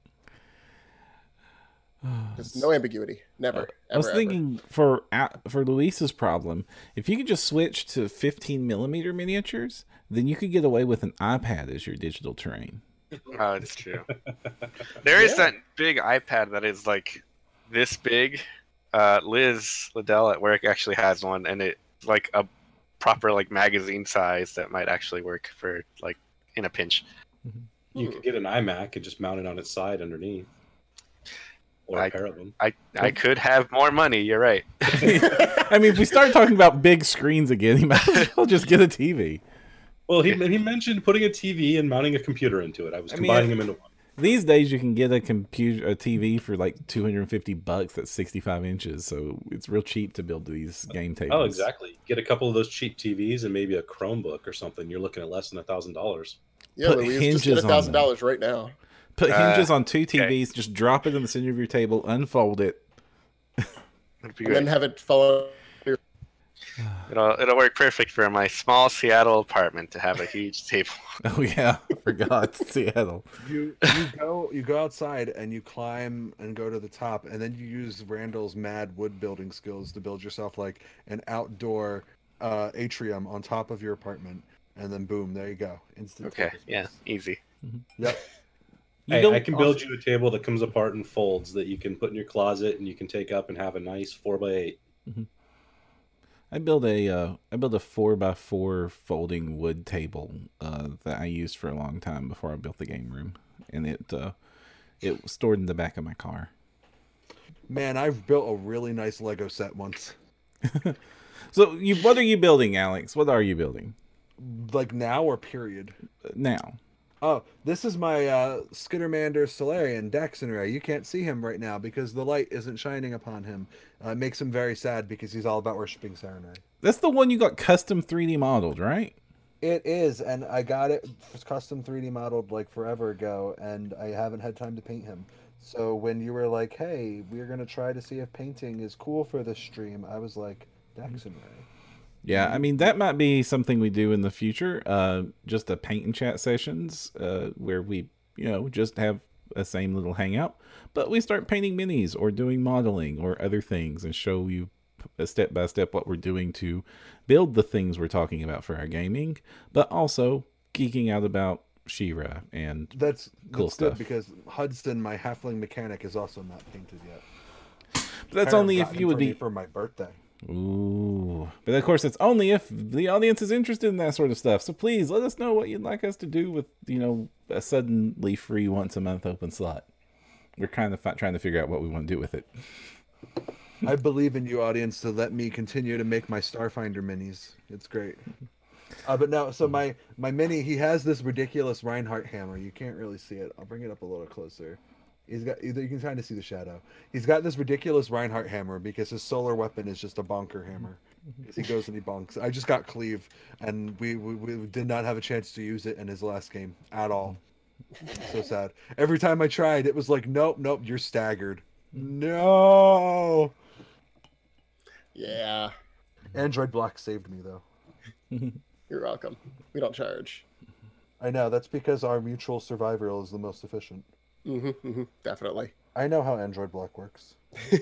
Just no ambiguity. Never. I was ever, thinking for a- for Luis's problem, if you could just switch to fifteen millimeter miniatures, then you could get away with an iPad as your digital terrain. Oh, it's true. There is Yeah. that big iPad that is like this big. Uh, Liz Liddell at work actually has one, and it's like a proper like magazine size that might actually work for like in a pinch. You could get an iMac and just mount it on its side underneath. Or I- a pair of them. I I could have more money. You're right. I mean, if we start talking about big screens again, he might as well just get a T V. Well, he, he mentioned putting a T V and mounting a computer into it. I was I mean, combining it- them into one. These days, you can get a computer, a T V for like two hundred fifty bucks. That's sixty-five inches, so it's real cheap to build these game tables. Oh, exactly. Get a couple of those cheap T Vs and maybe a Chromebook or something. You're looking at less than a thousand dollars. Yeah, Put Louise, just hinges get on a thousand dollars right now. Put Uh, hinges on two T Vs. okay. Just drop it in the center of your table. Unfold it. It'd be And then great. have it follow. It'll it'll work perfect for my small Seattle apartment to have a huge table. Oh yeah, I forgot Seattle. You you go you go outside and you climb and go to the top, and then you use Randall's mad wood building skills to build yourself like an outdoor uh, atrium on top of your apartment, and then boom, there you go. Instant. Okay, table yeah, space. easy. Yep. You Hey, don't- I can build you a table that comes apart and folds that you can put in your closet and you can take up and have a nice four by eight. I built a uh, I built a four by four folding wood table uh, that I used for a long time before I built the game room, and it uh, it was stored in the back of my car. Man, I've built a really nice Lego set once. So, you what are you building, Alex? What are you building Like now or period? Uh, now? Oh, this is my uh, Skittermander Solarian Daxonray. You can't see him right now because the light isn't shining upon him. Uh, it makes him very sad because he's all about worshipping Sarenrae. That's the one you got custom three D modeled, right? It is, and I got it custom three D modeled like forever ago, and I haven't had time to paint him. So when you were like, hey, we're going to try to see if painting is cool for this stream, I was like, Daxonray. Yeah, I mean that might be something we do in the future. Uh, just a paint and chat sessions uh, where we, you know, just have a same little hangout, but we start painting minis or doing modeling or other things and show you a step by step what we're doing to build the things we're talking about for our gaming, but also geeking out about She-Ra and That's, Cool that's stuff. good because Hudson, my halfling mechanic, is also not painted yet. but that's Parent only got if him you would for me be. for my birthday. Ooh, but of course, it's only if the audience is interested in that sort of stuff. So please let us know what you'd like us to do with, you know, a suddenly free once a month open slot. We're kind of fi- trying to figure out what we want to do with it. I believe in you, audience, to let me continue to make my Starfinder minis. It's great. Uh, but no, so my my mini, he has this ridiculous Reinhardt hammer. You can't really see it. I'll bring it up a little closer. He's got either you can kind of see the shadow. He's got this ridiculous Reinhardt hammer because his solar weapon is just a bonker hammer. Because he goes and he bonks. I just got Cleave, and we, we we did not have a chance to use it in his last game at all. So sad. Every time I tried, it was like, nope, nope, you're staggered. No. Yeah, Android Block saved me though. you're welcome. We don't charge. I know, that's because our mutual survival is the most efficient. hmm hmm definitely. I know how Android Block works.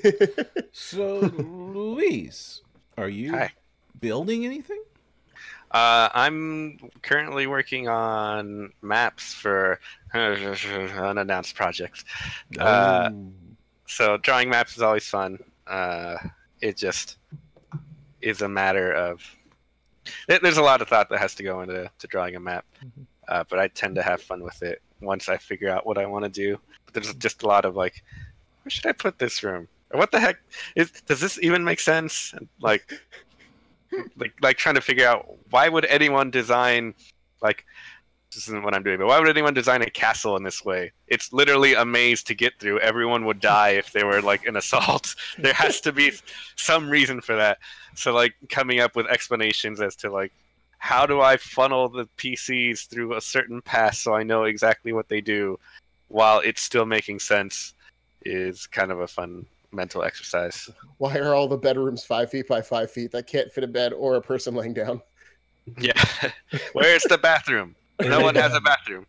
So, Luis, are you Hi. building anything? Uh, I'm currently working on maps for unannounced projects. Uh, Oh. So drawing maps is always fun. Uh, it just is a matter of there- there's a lot of thought that has to go into to drawing a map, uh, but I tend to have fun with it once I figure out what I want to do. But there's just a lot of like, where should I put this room? Or what the heck is? Does this even make sense? And, Like, like, like trying to figure out why would anyone design like. This isn't what I'm doing, but why would anyone design a castle in this way? It's literally a maze to get through. Everyone would die if they were like an assault. There has to be some reason for that. So like coming up with explanations as to like how do I funnel the P Cs through a certain path so I know exactly what they do while it's still making sense is kind of a fun mental exercise. Why are all the bedrooms five feet by five feet that can't fit a bed or a person laying down? Yeah. Where's the bathroom? No one has a bathroom.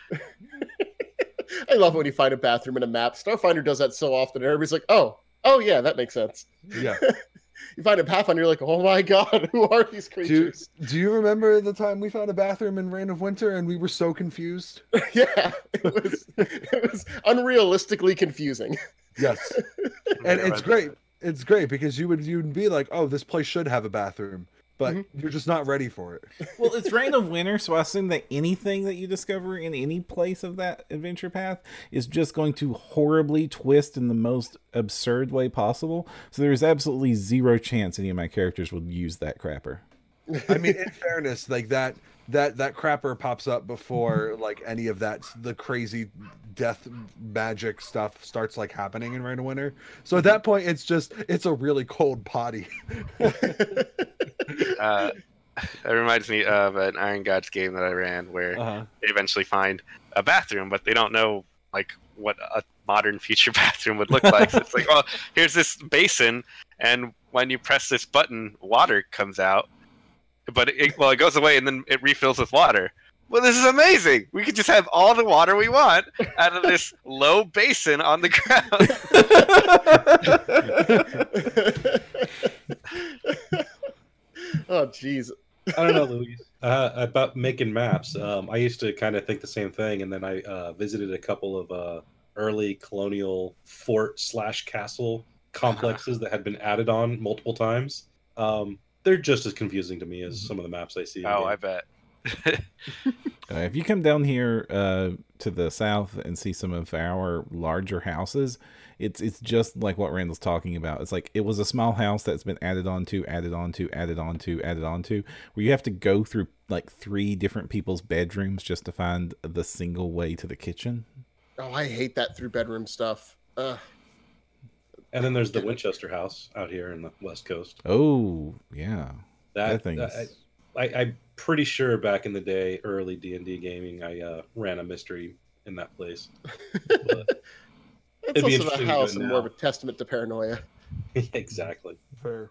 I love when you find a bathroom in a map. Starfinder does that so often, and everybody's like, "Oh, oh yeah, that makes sense." Yeah. You find a Pathfinder, you're like, "Oh my god, who are these Do, creatures?" do you remember the time we found a bathroom in Reign of Winter and we were so confused? Yeah, it was it was unrealistically confusing. Yes. And it's great. It's great because you would you'd be like, oh, this place should have a bathroom, but Mm-hmm. you're just not ready for it. Well, it's Reign of Winter, so I assume that anything that you discover in any place of that adventure path is just going to horribly twist in the most absurd way possible. So there's absolutely zero chance any of my characters would use that crapper. I mean, in fairness, like that that that crapper pops up before like any of that the crazy death magic stuff starts like happening in Reign of Winter. So at that point, it's just it's a really cold potty. Uh, that reminds me of an Iron Gods game that I ran where Uh-huh. they eventually find a bathroom, but they don't know like what a modern future bathroom would look like. So it's like, oh, here's this basin, and when you press this button, water comes out. but it, well, it goes away and then it refills with water. Well, this is amazing. We could just have all the water we want out of this low basin on the ground. Oh, jeez. I don't know, Louise. Uh, about making maps. Um, I used to kind of think the same thing, and then I uh, visited a couple of uh, early colonial fort slash castle complexes that had been added on multiple times. Um, they're just as confusing to me as some of the maps I see. Oh, again. I bet. Uh, if you come down here uh, to the south and see some of our larger houses, it's it's just like what Randall's talking about. It's like it was a small house that's been added on to, added on to, added on to, added on to, where you have to go through like three different people's bedrooms just to find the single way to the kitchen. Oh, I hate that through bedroom stuff. Ugh. And then there's the Winchester House out here in the West Coast. Oh, yeah. That, That thing's... I, I, I'm pretty sure back in the day, early D and D gaming, I uh, ran a mystery in that place. But It's it'd be also the interesting to go house and now. more of a testament to paranoia. Exactly. Fair.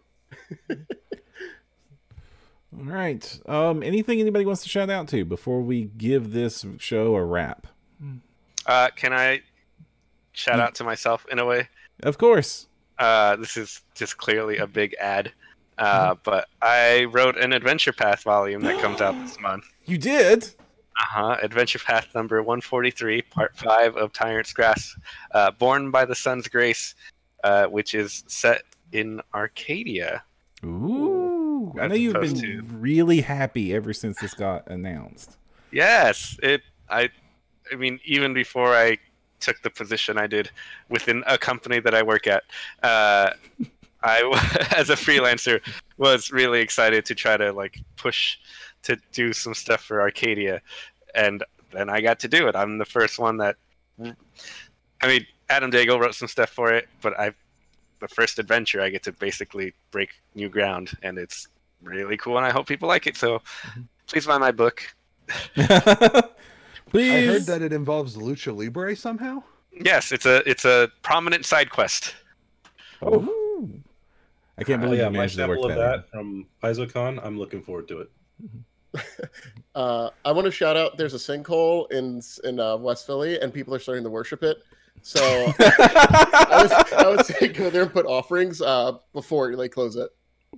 All right. Um, anything anybody wants to shout out to before we give this show a wrap? Uh, can I shout out to myself in a way? Of course. Uh, this is just clearly a big ad. Uh, but I wrote an Adventure Path volume that comes out this month. You did? Uh-huh. Adventure Path number one forty-three, part five of Tyrant's Grasp, uh, Born by the Sun's Grace, uh, which is set in Arcadia. Ooh. I As know you've been opposed to- really happy ever since this got announced. Yes, it. I. I mean, even before I took the position I did within a company that I work at, uh, I, as a freelancer, was really excited to try to like push to do some stuff for Arcadia, and then I got to do it. I'm the first one that. I mean, Adam Daigle wrote some stuff for it, but I, the first adventure, I get to basically break new ground, and it's really cool, and I hope people like it. So, please buy my book. Please. I heard that it involves Lucha Libre somehow. Yes, it's a it's a prominent side quest. Oh. I can't Oh, believe yeah, you my managed to work sample of that. in. that from PaizoCon, I'm looking forward to it. Uh, I want to shout out. There's a sinkhole in in uh, West Philly, and people are starting to worship it. So I, would, I would say go there and put offerings uh, before they close it.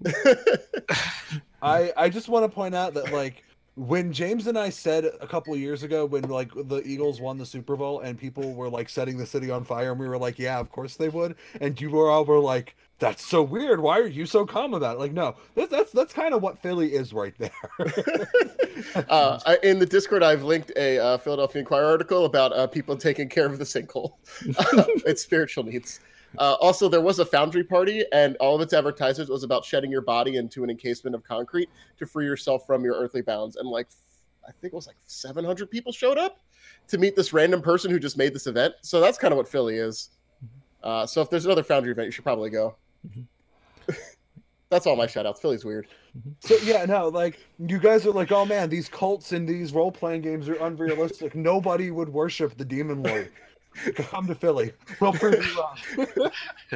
I I just want to point out that like when James and I said a couple of years ago when like the Eagles won the Super Bowl and people were like setting the city on fire and we were like, yeah, of course they would, and you were all were like, that's so weird. Why are you so calm about it? Like, no, that's that's that's kind of what Philly is right there. uh, I, in the Discord, I've linked a uh, Philadelphia Inquirer article about uh, people taking care of the sinkhole. Uh, it's spiritual needs. Uh, also, there was a Foundry party, and all of its advertisements was about shedding your body into an encasement of concrete to free yourself from your earthly bounds. And like, I think it was like seven hundred people showed up to meet this random person who just made this event. So that's kind of what Philly is. Uh, so if there's another Foundry event, you should probably go. That's all my shout outs. Philly's weird. So yeah, no, like you guys are like, oh man, these cults and these role playing games are unrealistic. Nobody would worship the Demon Lord. Come to Philly. We'll prove you wrong.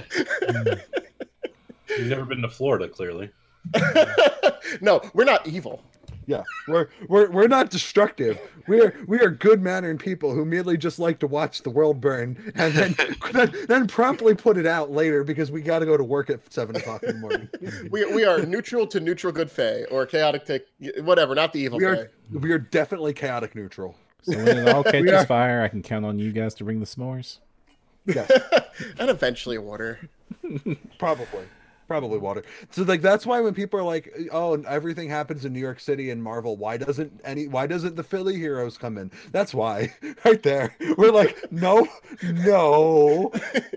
You've never been to Florida, clearly. No, we're not evil. Yeah, we're we're we're not destructive. We are we are good mannered people who merely just like to watch the world burn and then then, then promptly put it out later because we got to go to work at seven o'clock in the morning. We we are neutral to neutral good fae or chaotic to whatever, not the evil We fae. are we are definitely chaotic neutral. So when it all catches are- fire, I can count on you guys to bring the s'mores. Yes, And eventually water. probably. Probably water. So like that's why when people are like, "Oh, and everything happens in New York City and Marvel, why doesn't any? Why doesn't the Philly heroes come in?" That's why, right there. We're like, no, no,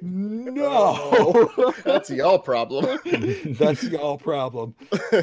no. That's y'all problem. That's y'all problem.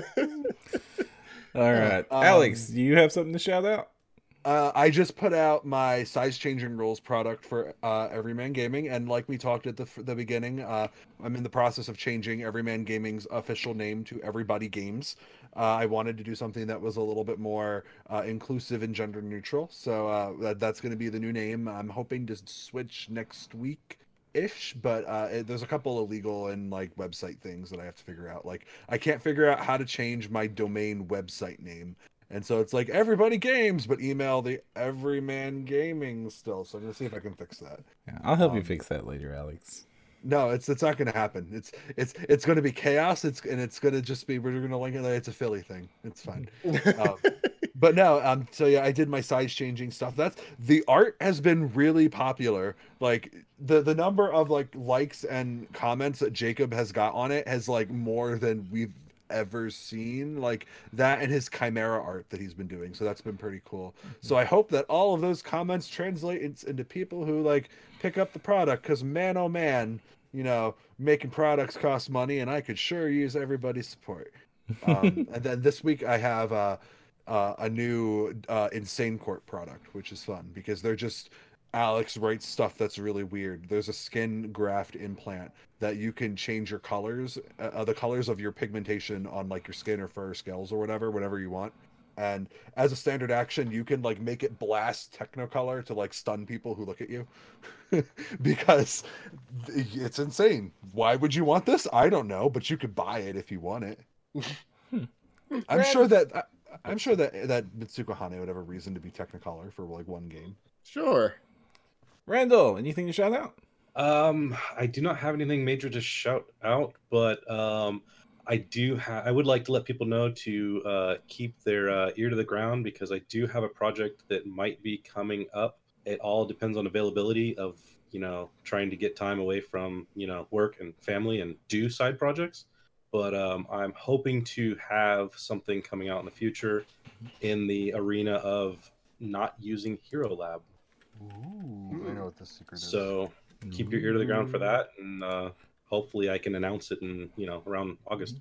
All right. Um, Alex, do you have something to shout out? Uh, I just put out my size changing rules product for uh, Everyman Gaming, and like we talked at the the beginning, uh, I'm in the process of changing Everyman Gaming's official name to Everybody Games. Uh, I wanted to do something that was a little bit more uh, inclusive and gender neutral, so uh, that, that's going to be the new name. I'm hoping to switch next week ish, but uh, it, there's a couple of legal and like website things that I have to figure out. Like I can't figure out how to change my domain website name, and so it's like Everybody Games, but email the Everyman Gaming still. So I'm gonna see if I can fix that. Yeah, I'll help Um, you fix that later, Alex. No, it's it's not gonna happen. It's it's it's gonna be chaos. It's and it's gonna just be we're gonna link it like it's a Philly thing. It's fine. Um, but no, um, so yeah, I did my size changing stuff. That's the art has been really popular. Like the the number of like likes and comments that Jacob has got on it has like more than we've ever seen. Like that and his Chimera art that he's been doing. So that's been pretty cool. So I hope that all of those comments translate into, into people who like pick up the product, because man, oh man, you know, making products cost money, and I could sure use everybody's support. Um, and then this week I have uh, uh, a new uh, Insane Court product, which is fun because they're just Alex writes stuff that's really weird. There's a skin graft implant that you can change your colors, uh, the colors of your pigmentation on like your skin or fur, scales or whatever, whatever you want. And as a standard action, you can like make it blast Technicolor to like stun people who look at you because it's insane. Why would you want this? I don't know, but you could buy it if you want it. I'm sure that I, I'm sure that that Mitsuko Hane would have a reason to be Technicolor for like one game. Sure. Randall, anything to shout out? Um, I do not have anything major to shout out, but um, I do have. I would like to let people know to uh, keep their uh, ear to the ground, because I do have a project that might be coming up. It all depends on availability of, you know, trying to get time away from, you know, work and family and do side projects. But um, I'm hoping to have something coming out in the future in the arena of not using Hero Lab. Ooh, I know what this secret is. So keep your ear to the ground for that, and uh, hopefully I can announce it in, you know, around August.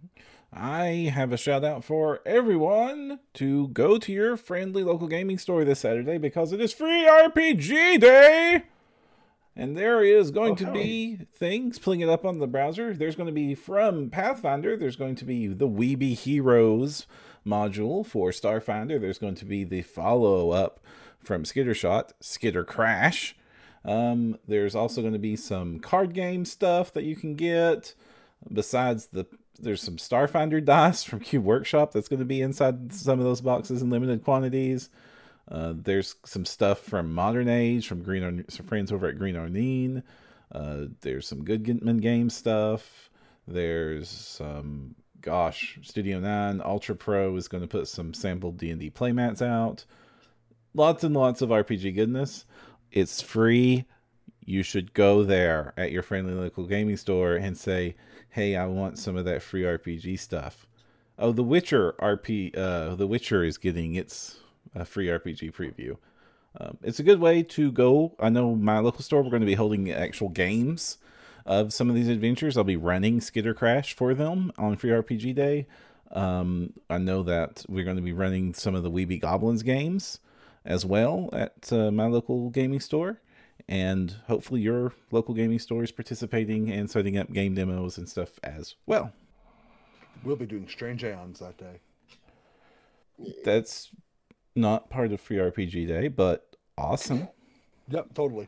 I have a shout out for everyone to go to your friendly local gaming store this Saturday, because it is free R P G day. And there is going to be things pulling it up on the browser. There's going to be from Pathfinder. There's going to be the Weeby Heroes module for Starfinder. There's going to be the follow-up from Skittershot, Skitter Crash. Um, there's also going to be some card game stuff that you can get. Besides the, there's some Starfinder dice from Cube Workshop that's going to be inside some of those boxes in limited quantities. Uh, there's some stuff from Modern Age, from Green Ar- some friends over at Green Arnine. Uh, there's some Good Gitman game stuff. There's some, gosh, Studio nine Ultra Pro is going to put some sampled D and D playmats out. Lots and lots of R P G goodness. It's free. You should go there at your friendly local gaming store and say, hey, I want some of that free R P G stuff. Oh, The Witcher R P, uh, The Witcher is getting its a free R P G preview. Um, it's a good way to go. I know my local store, we're going to be holding actual games of some of these adventures. I'll be running Skitter Crash for them on Free R P G Day. Um, I know that we're going to be running some of the Weeby Goblins games as well at uh, my local gaming store. And hopefully your local gaming store is participating and setting up game demos and stuff as well. We'll be doing Strange Aeons that day. That's not part of Free R P G Day, but awesome. Yep, totally.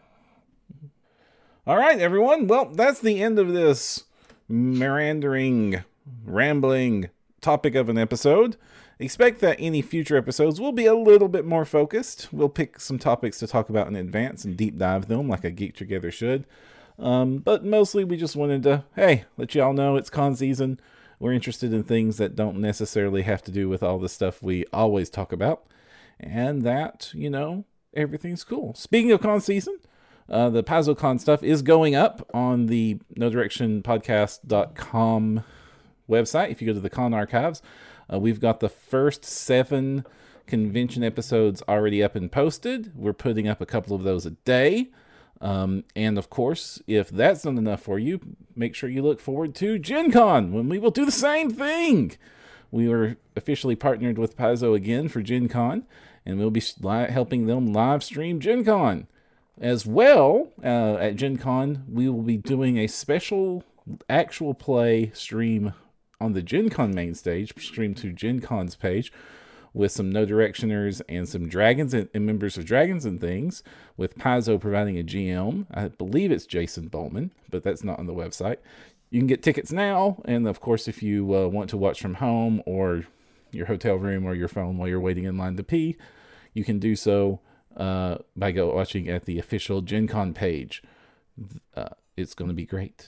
All right, everyone. Well, that's the end of this meandering, rambling topic of an episode. Expect that any future episodes will be a little bit more focused. We'll pick some topics to talk about in advance and deep dive them like a Geek Together should. Um, but mostly we just wanted to, hey, let y'all know it's con season. We're interested in things that don't necessarily have to do with all the stuff we always talk about. And that, you know, everything's cool. Speaking of con season, uh, the PaizoCon stuff is going up on the no direction podcast dot com website. If you go to the con archives, uh, we've got the first seven convention episodes already up and posted. We're putting up a couple of those a day. Um, and of course, if that's not enough for you, make sure you look forward to Gen Con, when we will do the same thing. We were officially partnered with Paizo again for Gen Con, and we'll be li- helping them live stream Gen Con. As well, uh, at Gen Con, we will be doing a special actual play stream on the Gen Con main stage, stream to Gen Con's page, with some No Directioners and some Dragons and, and members of Dragons and Things, with Paizo providing a G M. I believe it's Jason Bowman, but that's not on the website. You can get tickets now, and of course, if you uh, want to watch from home or your hotel room or your phone while you're waiting in line to pee, you can do so uh, by go watching at the official Gen Con page. Uh, it's going to be great.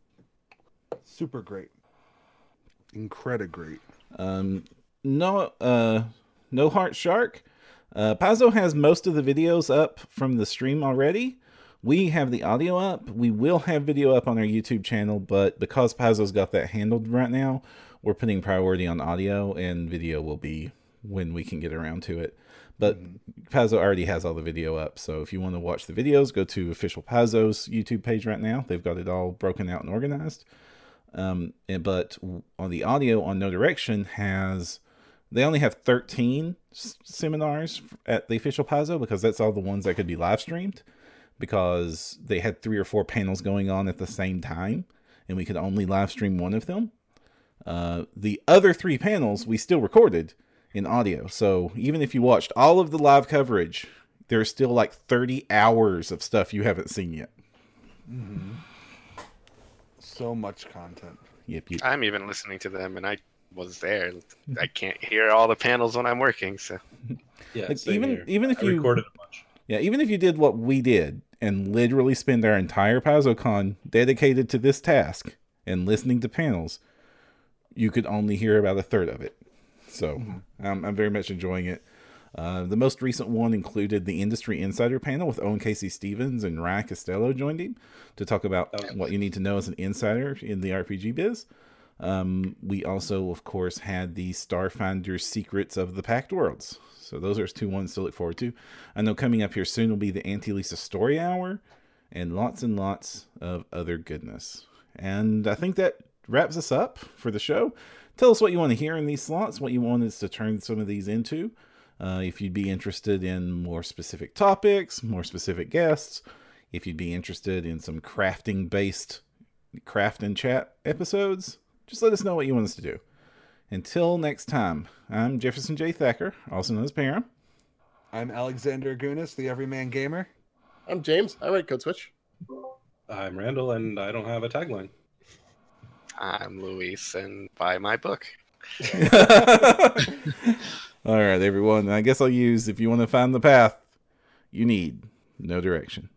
Super great. Incredible great. Um, no, uh, no Heart Shark. Uh, Paizo has most of the videos up from the stream already. We have the audio up. We will have video up on our YouTube channel, but because Paizo's got that handled right now, we're putting priority on audio, and video will be when we can get around to it. But mm-hmm. Paizo already has all the video up, so if you want to watch the videos, go to official Paizo's YouTube page right now. They've got it all broken out and organized. Um, and, but on the audio on No Direction has, they only have thirteen s- seminars at the official Paizo because that's all the ones that could be live streamed, because they had three or four panels going on at the same time and we could only live stream one of them. Uh, the other three panels we still recorded in audio. So even if you watched all of the live coverage, there's still like thirty hours of stuff you haven't seen yet. Mm-hmm. So much content. Yep, yep. I'm even listening to them, and I was there. I can't hear all the panels when I'm working. So Yeah, Like, same even here. even if I you recorded a bunch. Yeah, even if you did what we did and literally spend our entire PaizoCon dedicated to this task and listening to panels, you could only hear about a third of it. So mm-hmm. um, I'm very much enjoying it. Uh, the most recent one included the Industry Insider panel with Owen Casey Stevens and Ryan Costello joined him to talk about oh. what you need to know as an insider in the R P G biz. Um, we also, of course, had the Starfinder Secrets of the Pact Worlds. So those are two ones to look forward to. I know coming up here soon will be the Auntie Lisa Story Hour and lots and lots of other goodness. And I think that wraps us up for the show. Tell us what you want to hear in these slots, what you want us to turn some of these into. Uh, if you'd be interested in more specific topics, more specific guests, if you'd be interested in some crafting-based craft and chat episodes, just let us know what you want us to do. Until next time, I'm Jefferson J. Thacker, also known as Param. I'm Alexander Gunas, the Everyman Gamer. I'm James. I write Code Switch. I'm Randall, and I don't have a tagline. I'm Luis, and buy my book. All right, everyone. I guess I'll use, if you want to find the path, you need no direction.